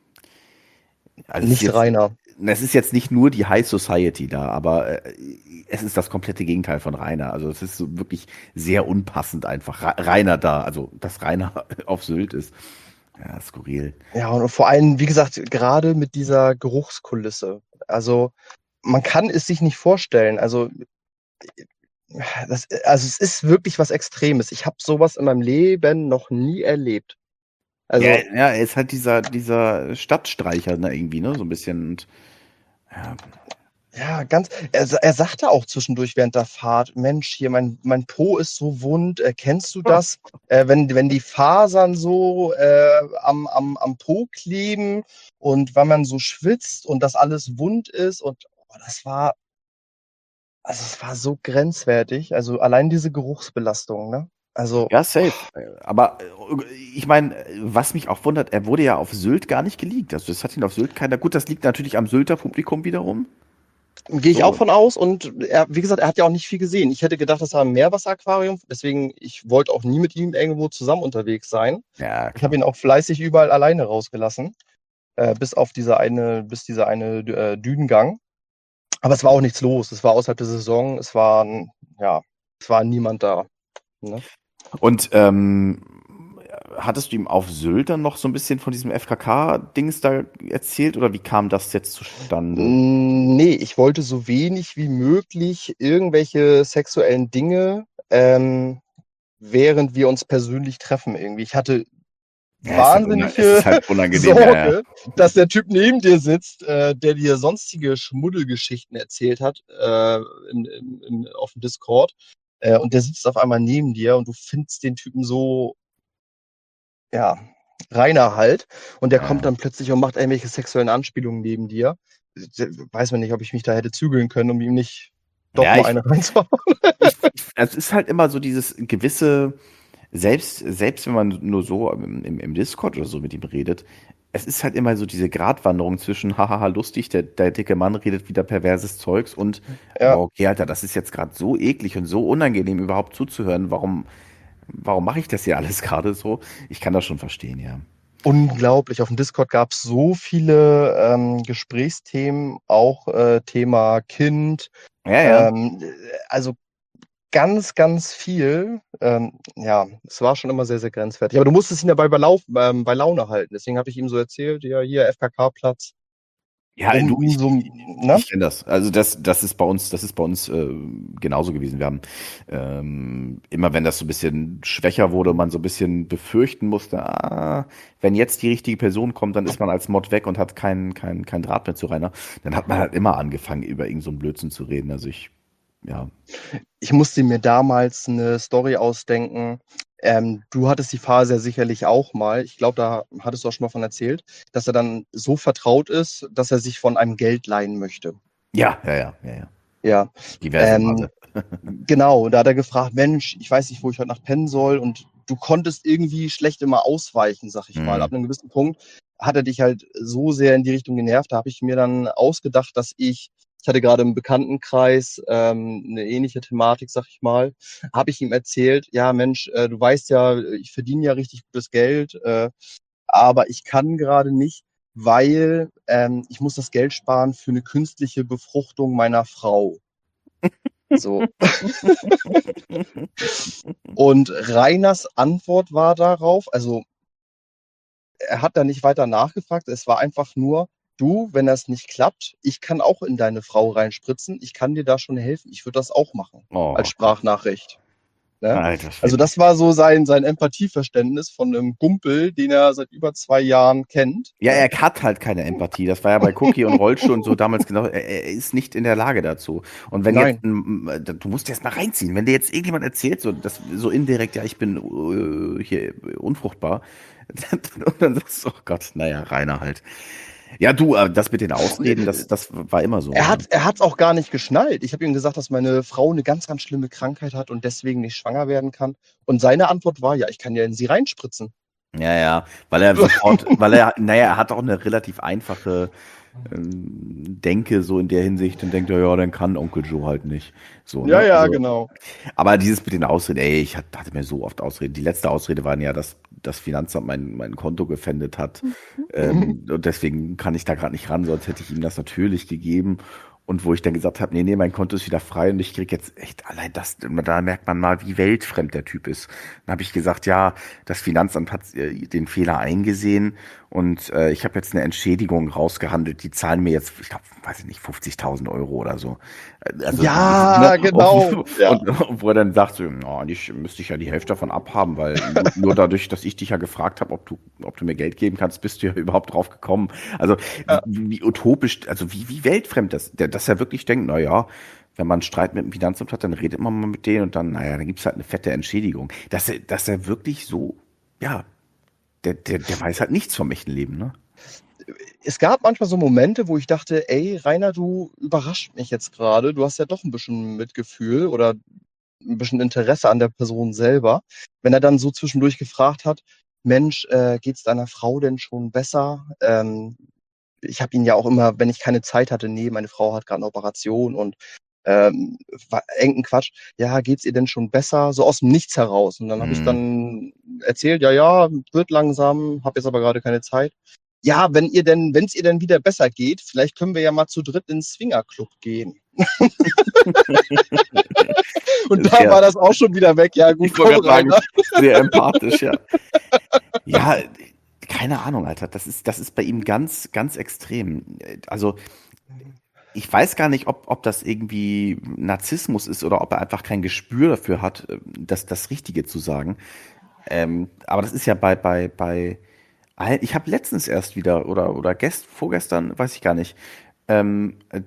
Also es ist Nicht jetzt, Rainer. es ist jetzt nicht nur die High Society da, aber äh, es ist das komplette Gegenteil von Rainer. Also es ist so wirklich sehr unpassend einfach. Ra- Rainer da, also dass Rainer auf Sylt ist. Ja, skurril. Ja, und vor allem, wie gesagt, gerade mit dieser Geruchskulisse. Also man kann es sich nicht vorstellen. Also, das, also es ist wirklich was Extremes. Ich habe sowas in meinem Leben noch nie erlebt. Ja, Also, ja, er ist halt dieser, dieser Stadtstreicher, ne, irgendwie, ne, so ein bisschen. Und, ja, ja, ganz. Er, er sagte auch zwischendurch während der Fahrt, Mensch, hier, mein, mein Po ist so wund, äh, kennst du das? Äh, wenn, wenn die Fasern so äh, am, am, am Po kleben und wenn man so schwitzt und das alles wund ist und oh, das war, also es war so grenzwertig. Also allein diese Geruchsbelastung, ne? Also, ja, safe. Aber äh, ich meine, was mich auch wundert, er wurde ja auf Sylt gar nicht geleakt. Also das hat ihn auf Sylt keiner. Gut, das liegt natürlich am Sylter Publikum wiederum. gehe ich auch So. von aus und er, wie gesagt, er hat ja auch nicht viel gesehen. Ich hätte gedacht, das war ein Meerwasseraquarium, deswegen, ich wollte auch nie mit ihm irgendwo zusammen unterwegs sein. Ja, Ich habe klar. ihn auch fleißig überall alleine rausgelassen, äh, bis auf diese eine, bis dieser eine äh, Dünengang. Aber es war auch nichts los. Es war außerhalb der Saison. Es war, ja, es war niemand da. Ne? Und ähm, hattest du ihm auf Sylt dann noch so ein bisschen von diesem F K K-Dings da erzählt oder wie kam das jetzt zustande? Mm, Nee, ich wollte so wenig wie möglich irgendwelche sexuellen Dinge, ähm, während wir uns persönlich treffen irgendwie. Ich hatte Ja, ist halt, una es wahnsinnige ist halt unangenehm, ja, ja. Sorge, dass der Typ neben dir sitzt, äh, der dir sonstige Schmuddelgeschichten erzählt hat äh, in, in, in, auf dem Discord. Äh, und der sitzt auf einmal neben dir und du findest den Typen so, ja, reiner halt. Und der kommt Ja. dann plötzlich und macht irgendwelche sexuellen Anspielungen neben dir. Weiß man nicht, ob ich mich da hätte zügeln können, um ihm nicht doch Ja, mal ich, eine reinzuhauen. ich, es ist halt immer so dieses gewisse, selbst, selbst wenn man nur so im, im im Discord oder so mit ihm redet, es ist halt immer so diese Gratwanderung zwischen, hahaha, lustig, der, der dicke Mann redet wieder perverses Zeugs und, Ja, boah, okay, Alter, das ist jetzt gerade so eklig und so unangenehm überhaupt zuzuhören. Warum, warum mache ich das hier alles gerade so? Ich kann das schon verstehen, ja. unglaublich. Auf dem Discord gab es so viele ähm, Gesprächsthemen, auch äh, Thema Kind, Ja, ja. ähm, also ganz, ganz viel. Ähm, ja, es war schon immer sehr, sehr grenzwertig. Aber du musstest ihn dabei bei, Lauf, ähm, bei Laune halten. Deswegen habe ich ihm so erzählt, ja, hier F K K-Platz, Ja, um du, ihn ich, so, ne? ich kenne das. Also das, das ist bei uns, das ist bei uns äh, genauso gewesen. Wir haben ähm, immer, wenn das so ein bisschen schwächer wurde und man so ein bisschen befürchten musste, ah, wenn jetzt die richtige Person kommt, dann ist man als Mod weg und hat keinen kein, kein Draht mehr zu Rainer. Dann hat man halt immer angefangen, über irgend so einen Blödsinn zu reden. Also ich, ja. Ich musste mir damals eine Story ausdenken. Ähm, du hattest die Phase ja sicherlich auch mal. Ich glaube, da hattest du auch schon mal von erzählt, dass er dann so vertraut ist, dass er sich von einem Geld leihen möchte. Ja, ja, ja, ja, ja. Ja, Diverse ähm, Male. genau. Da hat er gefragt, Mensch, ich weiß nicht, wo ich heute Nacht pennen soll. Und du konntest irgendwie schlecht immer ausweichen, sag ich mal. Mhm. Ab einem gewissen Punkt hat er dich halt so sehr in die Richtung genervt. Da habe ich mir dann ausgedacht, dass ich Ich hatte gerade im Bekanntenkreis ähm, eine ähnliche Thematik, sag ich mal. Habe ich ihm erzählt, ja Mensch, äh, du weißt ja, ich verdiene ja richtig gutes Geld, äh, aber ich kann gerade nicht, weil ähm, ich muss das Geld sparen für eine künstliche Befruchtung meiner Frau. So. Und Rainers Antwort war darauf, also er hat da nicht weiter nachgefragt, es war einfach nur, du, wenn das nicht klappt, ich kann auch in deine Frau reinspritzen, ich kann dir da schon helfen, ich würde das auch machen, Oh, als Sprachnachricht. Ne? Alter Also Schwede. das war so sein, sein Empathieverständnis von einem Gumpel, den er seit über zwei Jahren kennt. Ja, Ne? er hat halt keine Empathie. Das war ja bei Cookie und Rollstuhl und so damals genau. Er, er ist nicht in der Lage dazu. Und wenn jetzt, Nein. ein- du musst dir erst mal reinziehen. Wenn dir jetzt irgendjemand erzählt, so, das, so indirekt, ja, ich bin äh, hier unfruchtbar, und dann sagst du, oh Gott, naja, Rainer halt. Ja, du, äh, das mit den Ausreden, das, das war immer so. Er Ne? hat er hat's auch gar nicht geschnallt. Ich habe ihm gesagt, dass meine Frau eine ganz, ganz schlimme Krankheit hat und deswegen nicht schwanger werden kann. Und seine Antwort war, ja, ich kann ja in sie reinspritzen. Ja, ja, weil er sofort, weil er, naja, er hat auch eine relativ einfache ähm, Denke so in der Hinsicht und denkt, ja, ja, dann kann Onkel Joe halt nicht. So, Ja, ne? ja, Also, genau. aber dieses mit den Ausreden, ey, ich hatte, hatte mir so oft Ausreden. Die letzte Ausrede war ja, dass das Finanzamt mein, mein Konto gefändet hat. Ähm, und deswegen kann ich da gerade nicht ran, sonst hätte ich ihm das natürlich gegeben. Und wo ich dann gesagt habe, nee, nee, mein Konto ist wieder frei und ich krieg jetzt echt allein das, da merkt man mal, wie weltfremd der Typ ist. Dann habe ich gesagt, ja, das Finanzamt hat äh, den Fehler eingesehen und äh, ich habe jetzt eine Entschädigung rausgehandelt. Die zahlen mir jetzt, ich glaube, weiß ich nicht, fünfzigtausend Euro oder so. Äh, Also, Ja, ne, genau. Und, Ja. und wo er dann sagt, so, no, eigentlich müsste ich ja die Hälfte davon abhaben, weil nur, nur dadurch, dass ich dich ja gefragt habe, ob du, ob du mir Geld geben kannst, bist du ja überhaupt drauf gekommen. Also Ja. wie, wie utopisch, also wie, wie weltfremd das, der, dass er wirklich denkt, na ja, wenn man einen Streit mit dem Finanzamt hat, dann redet man mal mit denen und dann, naja, dann gibt's halt eine fette Entschädigung. Dass er, dass er wirklich so, ja, der, der, der weiß halt nichts vom echten Leben, ne? Es gab manchmal so Momente, wo ich dachte, ey, Rainer, du überrascht mich jetzt gerade. Du hast ja doch ein bisschen Mitgefühl oder ein bisschen Interesse an der Person selber. Wenn er dann so zwischendurch gefragt hat, Mensch, äh, geht's deiner Frau denn schon besser? Ähm, ich habe ihn ja auch immer, wenn ich keine Zeit hatte, nee, meine Frau hat gerade eine Operation und ähm, war engen Quatsch. Ja, geht's ihr denn schon besser? So aus dem Nichts heraus. Und dann habe ich Mhm. dann erzählt, ja, ja, wird langsam, habe jetzt aber gerade keine Zeit. Ja, wenn ihr denn, wenn es ihr denn wieder besser geht, vielleicht können wir ja mal zu dritt ins Swingerclub gehen. Und da Sehr- war das auch schon wieder weg. Ja, gut, Ich wollte komm, gerade sagen, Rainer. sehr empathisch, ja. Ja, keine Ahnung, Alter. Das ist, das ist bei ihm ganz, ganz extrem. Also, ich weiß gar nicht, ob, ob das irgendwie Narzissmus ist oder ob er einfach kein Gespür dafür hat, das, das Richtige zu sagen. Ähm, aber das ist ja bei, bei, bei, all- ich habe letztens erst wieder oder, oder gest, vorgestern, weiß ich gar nicht, ähm, äh,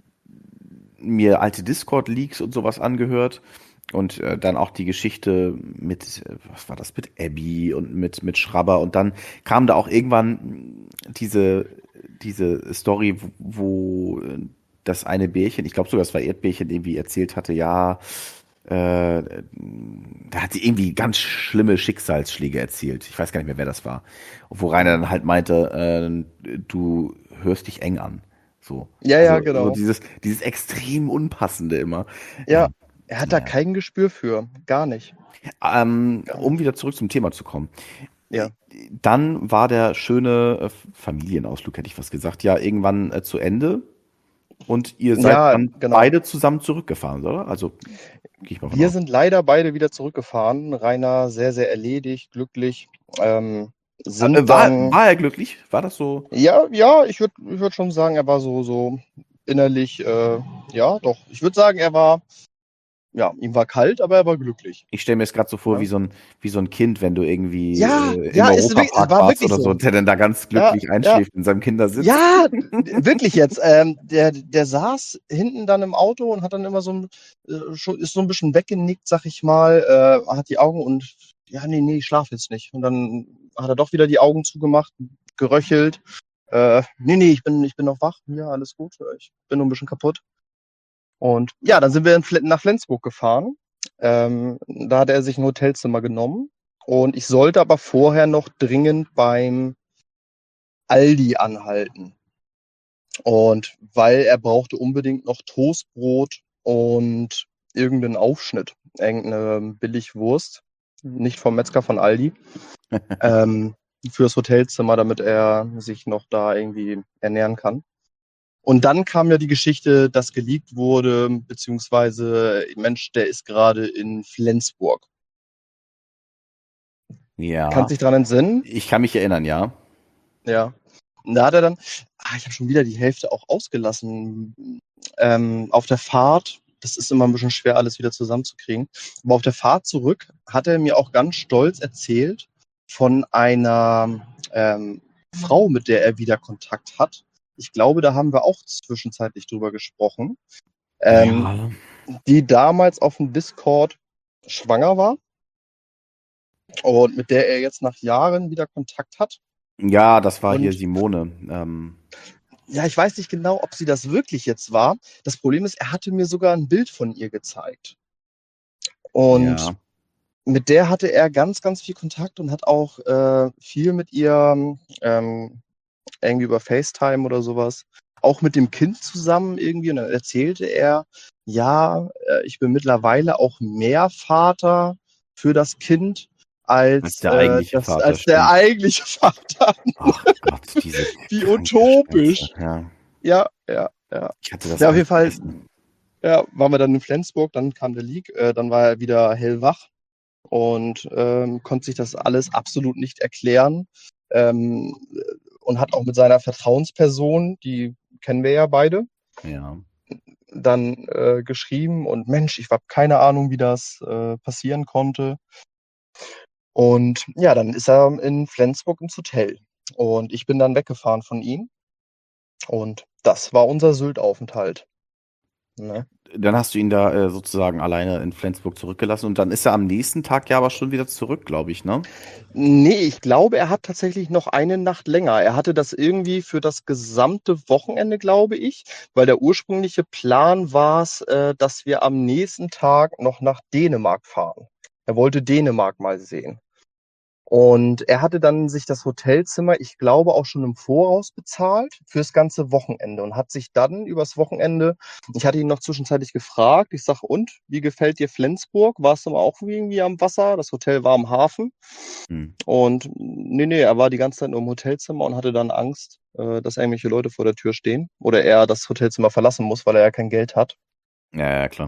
mir alte Discord-Leaks und sowas angehört und äh, dann auch die Geschichte mit, äh, was war das, mit Abby und mit, mit Schrabber und dann kam da auch irgendwann diese, diese Story, wo, wo äh, das eine Bärchen, ich glaube sogar, es war Erdbärchen, irgendwie erzählt hatte, ja, äh, da hat sie irgendwie ganz schlimme Schicksalsschläge erzählt. Ich weiß gar nicht mehr, wer das war. Und wo Rainer dann halt meinte, äh, du hörst dich eng an. So. Ja, ja, Also, genau. So dieses, dieses extrem Unpassende immer. Ja, er hat da naja. kein Gespür für. Gar nicht. Ähm, um wieder zurück zum Thema zu kommen. Ja. Dann war der schöne äh, Familienausflug, hätte ich was gesagt, ja, irgendwann äh, zu Ende. Und ihr seid Ja, dann genau. beide zusammen zurückgefahren, oder? Also, gehe ich mal von Wir aus. sind leider beide wieder zurückgefahren. Rainer sehr, sehr erledigt, glücklich. Ähm, sind Äh, war, dann, war er glücklich? War das so? ja, ja, ich würde ich würd schon sagen, er war so, so innerlich, äh, ja, doch. Ich würde sagen, er war, ja, ihm war kalt, aber er war glücklich. Ich stelle mir jetzt gerade so vor, Ja. wie so ein, wie so ein Kind, wenn du irgendwie Ja, äh, im ja, ist wirklich- Europapark war warst wirklich oder so, so. und der dann da ganz glücklich Ja, einschläft in seinem Kindersitz. Ja, wirklich jetzt. Ähm, der, der saß hinten dann im Auto und hat dann immer so ein, äh, schon- ist so ein bisschen weggenickt, sag ich mal, äh, hat die Augen und ja, nee, nee, ich schlaf jetzt nicht. Und dann hat er doch wieder die Augen zugemacht, geröchelt. Äh, nee, nee, ich bin, ich bin noch wach. Ja, alles gut. Ich bin nur ein bisschen kaputt. Und ja, dann sind wir in Fle- nach Flensburg gefahren. Ähm, da hat er sich ein Hotelzimmer genommen. Und ich sollte aber vorher noch dringend beim Aldi anhalten. Und weil er brauchte unbedingt noch Toastbrot und irgendeinen Aufschnitt, irgendeine Billigwurst, nicht vom Metzger, von Aldi, ähm, fürs Hotelzimmer, damit er sich noch da irgendwie ernähren kann. Und dann kam ja die Geschichte, dass geleakt wurde, beziehungsweise, Mensch, der ist gerade in Flensburg. Ja. Kannst dich dran entsinnen? Ich kann mich erinnern, ja. Ja. Und da hat er dann, ah, ich habe schon wieder die Hälfte auch ausgelassen, ähm, auf der Fahrt, das ist immer ein bisschen schwer, alles wieder zusammenzukriegen, aber auf der Fahrt zurück hat er mir auch ganz stolz erzählt von einer ähm, Frau, mit der er wieder Kontakt hat. Ich glaube, da haben wir auch zwischenzeitlich drüber gesprochen, ähm, ja. die damals auf dem Discord schwanger war und mit der er jetzt nach Jahren wieder Kontakt hat. Ja, das war Und hier Simone. Ähm, ja, ich weiß nicht genau, ob sie das wirklich jetzt war. Das Problem ist, er hatte mir sogar ein Bild von ihr gezeigt. Und ja. mit der hatte er ganz, ganz viel Kontakt und hat auch äh, viel mit ihr ähm, irgendwie über FaceTime oder sowas. Auch mit dem Kind zusammen irgendwie. Und dann erzählte er, ja, äh, ich bin mittlerweile auch mehr Vater für das Kind als, Als der äh, eigentliche das, Vater, als der stimmt. eigentliche Vater. Ach Gott, diese Wie kranke utopisch. Scheiße, Ja, Ja, ja, ja. ich hatte das Ja, auf ganz jeden Fall, vergessen. ja, waren wir dann in Flensburg, dann kam der Leak, äh, dann war er wieder hellwach und ähm, konnte sich das alles absolut nicht erklären ähm, und hat auch mit seiner Vertrauensperson, die kennen wir ja beide, Ja. dann äh, geschrieben und Mensch, ich habe keine Ahnung, wie das äh, passieren konnte. Und ja, dann ist er in Flensburg ins Hotel und ich bin dann weggefahren von ihm und das war unser Sylt-Aufenthalt. Ne? Dann hast du ihn da äh, sozusagen alleine in Flensburg zurückgelassen und dann ist er am nächsten Tag ja aber schon wieder zurück, glaube ich, ne? Nee, ich glaube, er hat tatsächlich noch eine Nacht länger. Er hatte das irgendwie für das gesamte Wochenende, glaube ich, weil der ursprüngliche Plan war es, äh, dass wir am nächsten Tag noch nach Dänemark fahren. Er wollte Dänemark mal sehen. Und er hatte dann sich das Hotelzimmer, ich glaube, auch schon im Voraus bezahlt fürs ganze Wochenende und hat sich dann übers Wochenende, ich hatte ihn noch zwischenzeitlich gefragt, ich sage, und, wie gefällt dir Flensburg? Warst du mal auch irgendwie am Wasser? Das Hotel war am Hafen. Hm. Und nee, nee, er war die ganze Zeit nur im Hotelzimmer und hatte dann Angst, äh, dass irgendwelche Leute vor der Tür stehen oder er das Hotelzimmer verlassen muss, weil er ja kein Geld hat. Ja, ja, klar.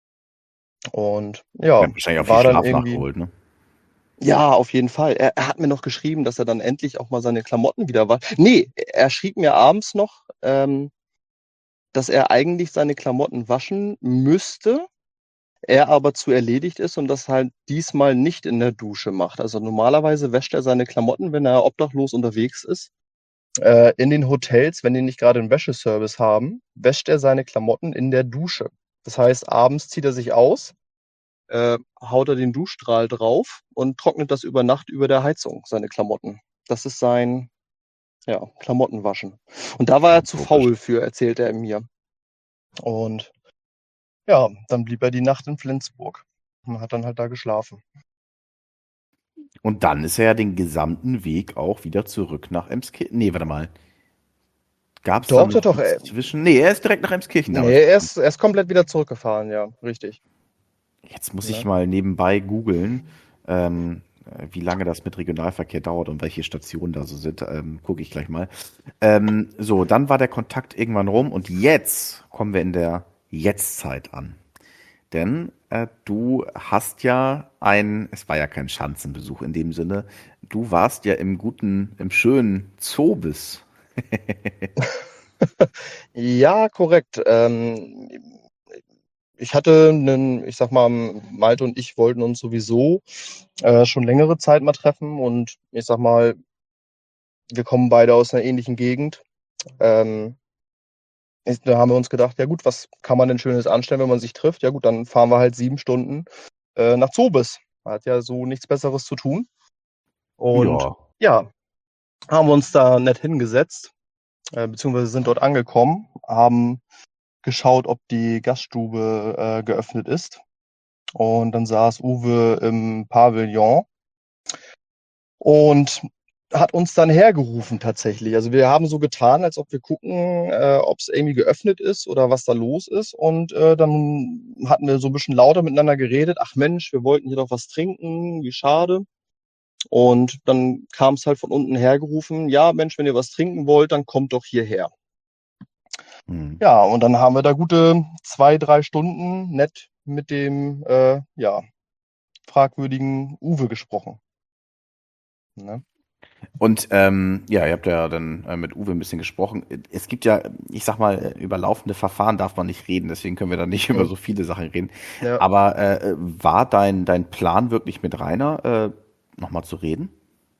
Und Er ja, hat wahrscheinlich auch viel war dann Schlaf irgendwie. nachgeholt, ne? Ja, auf jeden Fall. Er, er hat mir noch geschrieben, dass er dann endlich auch mal seine Klamotten wieder wascht. Nee, er schrieb mir abends noch, ähm, dass er eigentlich seine Klamotten waschen müsste, er aber zu erledigt ist und das halt diesmal nicht in der Dusche macht. Also normalerweise wäscht er seine Klamotten, wenn er obdachlos unterwegs ist. Äh, in den Hotels, wenn die nicht gerade einen Wäscheservice haben, wäscht er seine Klamotten in der Dusche. Das heißt, abends zieht er sich aus, äh, haut er den Duschstrahl drauf und trocknet das über Nacht über der Heizung, seine Klamotten. Das ist sein, ja, Klamottenwaschen. Und da war er zu faul für, erzählt er mir. Und ja, dann blieb er die Nacht in Flensburg und hat dann halt da geschlafen. Und dann ist er ja den gesamten Weg auch wieder zurück nach Emskirchen. Nee, warte mal. Gab es da Doch, noch doch, doch. was Äh, zwischen? Nee, er ist direkt nach Emskirchen damals. nee, er ist, er ist komplett wieder zurückgefahren, ja, richtig. Jetzt muss Ja. ich mal nebenbei googeln, ähm, wie lange das mit Regionalverkehr dauert und welche Stationen da so sind. Ähm, Gucke ich gleich mal. Ähm, so, dann war der Kontakt irgendwann rum und jetzt kommen wir in der Jetztzeit an. Denn äh, du hast ja ein, es war ja kein Schanzenbesuch in dem Sinne, du warst ja im guten, im schönen Zobis. Ja, korrekt. Ähm, ich hatte einen, ich sag mal, Malte und ich wollten uns sowieso äh, schon längere Zeit mal treffen und ich sag mal, wir kommen beide aus einer ähnlichen Gegend. Ähm, ist- da haben wir uns gedacht, ja gut, was kann man denn Schönes anstellen, wenn man sich trifft? Ja gut, dann fahren wir halt sieben Stunden äh, nach Zobis. Hat ja so nichts Besseres zu tun. Und Ja. ja, haben wir uns da nett hingesetzt, äh, beziehungsweise sind dort angekommen, haben geschaut, ob die Gaststube äh, geöffnet ist. Und dann saß Uwe im Pavillon. Und hat uns dann hergerufen tatsächlich. Also wir haben so getan, als ob wir gucken, äh, ob es irgendwie geöffnet ist oder was da los ist. Und äh, dann hatten wir so ein bisschen lauter miteinander geredet. Ach Mensch, wir wollten hier doch was trinken, wie schade. Und dann kam es halt von unten hergerufen, ja Mensch, wenn ihr was trinken wollt, dann kommt doch hierher. Hm. Ja, und dann haben wir da gute zwei, drei Stunden nett mit dem äh, ja, fragwürdigen Uwe gesprochen. Ne? Und ähm, ja, ihr habt ja dann äh, mit Uwe ein bisschen gesprochen. Es gibt ja, ich sag mal, über laufende Verfahren darf man nicht reden, deswegen können wir da nicht über so viele Sachen reden. Ja. Aber äh, war dein, dein Plan wirklich mit Rainer äh, nochmal zu reden?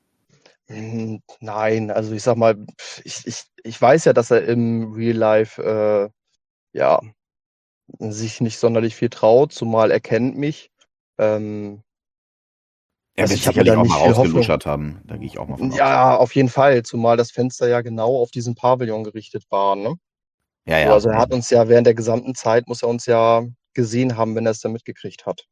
Hm, Nein, also ich sag mal, ich, ich, ich weiß ja, dass er im Real Life äh, ja, sich nicht sonderlich viel traut, zumal er kennt mich. Ähm, Er also wird ich habe mir sicherlich da auch nicht mal viel Hoffnung. rausgeluschert haben. Da gehe ich auch mal von aus. Ja, auf jeden Fall, zumal das Fenster ja genau auf diesen Pavillon gerichtet war, ne? Ja, So, ja. also er hat uns ja während der gesamten Zeit, muss er uns ja gesehen haben, wenn er es dann mitgekriegt hat.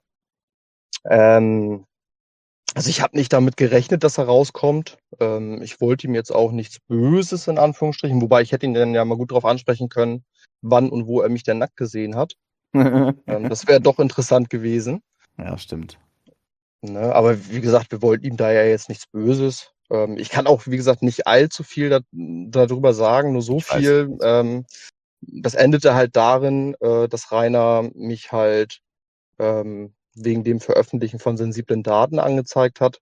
Ähm, also ich habe nicht damit gerechnet, dass er rauskommt. Ähm, ich wollte ihm jetzt auch nichts Böses in Anführungsstrichen, wobei ich hätte ihn dann ja mal gut darauf ansprechen können, wann und wo er mich denn nackt gesehen hat. Ähm, das wäre doch interessant gewesen. Ja, stimmt. Ne? Aber wie gesagt, wir wollten ihm da ja jetzt nichts Böses. Ähm, ich kann auch, wie gesagt, nicht allzu viel da, darüber sagen, nur so Ich weiß. viel. Ähm, das endete halt darin, äh, dass Rainer mich halt ähm, wegen dem Veröffentlichen von sensiblen Daten angezeigt hat.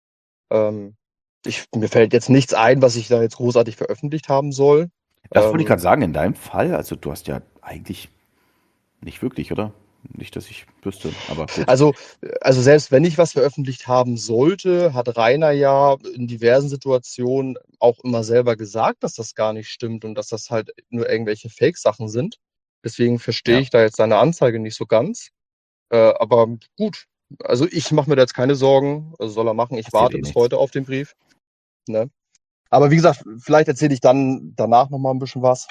Ähm, ich, mir fällt jetzt nichts ein, was ich da jetzt großartig veröffentlicht haben soll. Das wollte ich Ähm, gerade sagen, in deinem Fall, also du hast ja eigentlich nicht wirklich, oder? Nicht, dass ich wüsste, aber gut. also, also selbst wenn ich was veröffentlicht haben sollte, hat Rainer ja in diversen Situationen auch immer selber gesagt, dass das gar nicht stimmt und dass das halt nur irgendwelche Fake-Sachen sind. Deswegen verstehe Ja, ich da jetzt seine Anzeige nicht so ganz. Äh, aber gut, also ich mache mir da jetzt keine Sorgen. Also soll er machen. Ich passiert warte eh bis nichts. heute auf den Brief. Ne? Aber wie gesagt, vielleicht erzähle ich dann danach noch mal ein bisschen was.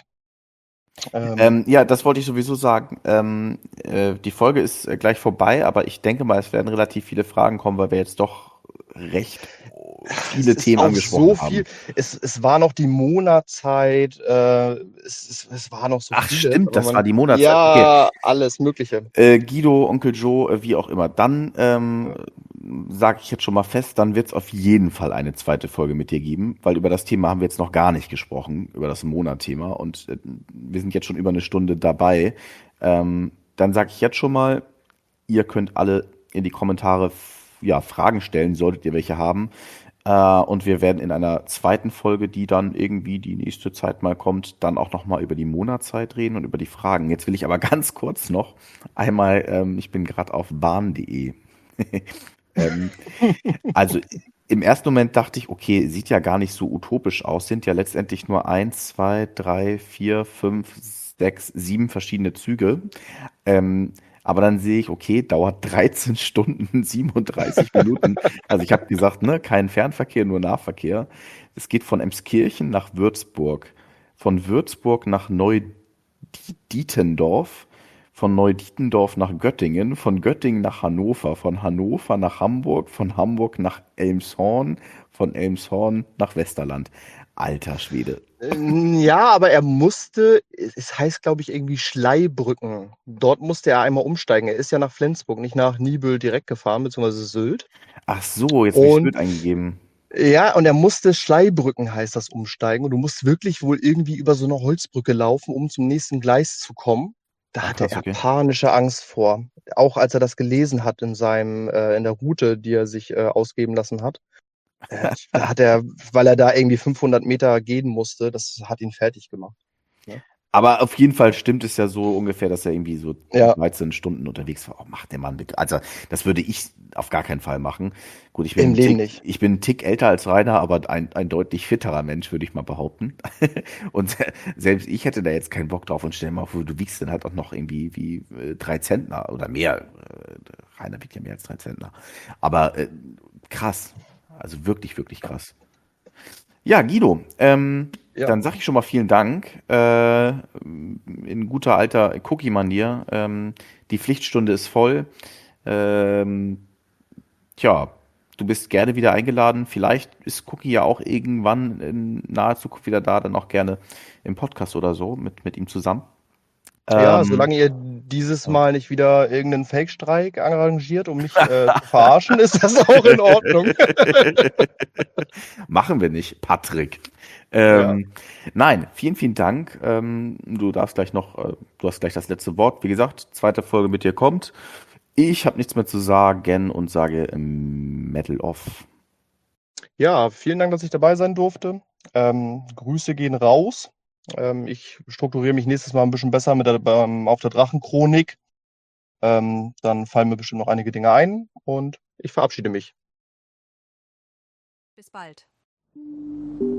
Ähm, Ähm, ja, das wollte ich sowieso sagen. Ähm, äh, die Folge ist äh, gleich vorbei, aber ich denke mal, es werden relativ viele Fragen kommen, weil wir jetzt doch recht Es viele ist Themen auch so angesprochen viel. haben. Es, es war noch die Monatszeit. Äh, es, es, es war noch so Ach, vieles. stimmt, Aber das war man, die Monatszeit. Okay. ja, alles Mögliche. Äh, Guido, Onkel Joe, äh, wie auch immer. Dann ähm, Ja. sage ich jetzt schon mal fest, dann wird es auf jeden Fall eine zweite Folge mit dir geben, weil über das Thema haben wir jetzt noch gar nicht gesprochen, über das Monat-Thema. Und äh, wir sind jetzt schon über eine Stunde dabei. Ähm, dann sage ich jetzt schon mal, ihr könnt alle in die Kommentare f- ja, Fragen stellen, solltet ihr welche haben. Äh, und wir werden in einer zweiten Folge, die dann irgendwie die nächste Zeit mal kommt, dann auch nochmal über die Monatszeit reden und über die Fragen. Jetzt will ich aber ganz kurz noch einmal, ähm, ich bin gerade auf bahn punkt de. ähm, also im ersten Moment dachte ich, okay, sieht ja gar nicht so utopisch aus, sind ja letztendlich nur eins, zwei, drei, vier, fünf, sechs, sieben verschiedene Züge. Ähm, aber dann sehe ich, okay, dauert dreizehn Stunden, siebenunddreißig Minuten. Also ich habe gesagt, ne, kein Fernverkehr, nur Nahverkehr. Es geht von Emskirchen nach Würzburg, von Würzburg nach Neudietendorf, von Neudietendorf nach Göttingen, von Göttingen nach Hannover, von Hannover nach Hamburg, von Hamburg nach Elmshorn, von Elmshorn nach Westerland. Alter Schwede. Ähm, Ja, aber er musste, es heißt, glaube ich, irgendwie Schleibrücken. Dort musste er einmal umsteigen. Er ist ja nach Flensburg, nicht nach Nibel direkt gefahren, beziehungsweise Sylt. Ach so, jetzt habe ich Und Sylt eingegeben. ja, und er musste Schleibrücken, heißt das, umsteigen. Und du musst wirklich wohl irgendwie über so eine Holzbrücke laufen, um zum nächsten Gleis zu kommen. Da Ah, hatte krass, er okay. panische Angst vor. Auch als er das gelesen hat in seinem, äh, in der Route, die er sich äh, ausgeben lassen hat. Äh, da hat er, weil er da irgendwie fünfhundert Meter gehen musste, das hat ihn fertig gemacht. Ne? Aber auf jeden Fall stimmt es ja so ungefähr, dass er irgendwie so Ja, dreizehn Stunden unterwegs war. Oh, macht der Mann bitte. Also, das würde ich auf gar keinen Fall machen. Gut, ich bin im ein Leben Tick, nicht. ich bin ein Tick älter als Rainer, aber ein, ein deutlich fitterer Mensch, würde ich mal behaupten. Und selbst ich hätte da jetzt keinen Bock drauf und stell dir mal vor, du wiegst dann halt auch noch irgendwie wie äh, drei Zentner oder mehr. Äh, Rainer wiegt ja mehr als drei Zentner. Aber äh, krass. Also wirklich, wirklich krass. Ja, Guido, ähm, Ja. dann sag ich schon mal vielen Dank. Äh, in guter alter Cookie-Manier. Ähm, die Pflichtstunde ist voll. Ähm, tja, du bist gerne wieder eingeladen. Vielleicht ist Cookie ja auch irgendwann in naher Zukunft wieder da, dann auch gerne im Podcast oder so mit, mit ihm zusammen. Ja, Ähm, solange ihr dieses Mal nicht wieder irgendeinen Fake-Streik arrangiert, um mich äh, zu verarschen, ist das auch in Ordnung. Machen wir nicht, Patrick. Ähm, Nein, vielen, vielen Dank. Ähm, du darfst gleich noch, äh, du hast gleich das letzte Wort. Wie gesagt, zweite Folge mit dir kommt. Ich habe nichts mehr zu sagen und sage ähm, Metal Off. Ja, vielen Dank, dass ich dabei sein durfte. Ähm, Grüße gehen raus. Ähm, ich strukturiere mich nächstes Mal ein bisschen besser mit der, ähm, auf der Drachenchronik. Ähm, dann fallen mir bestimmt noch einige Dinge ein und ich verabschiede mich. Bis bald.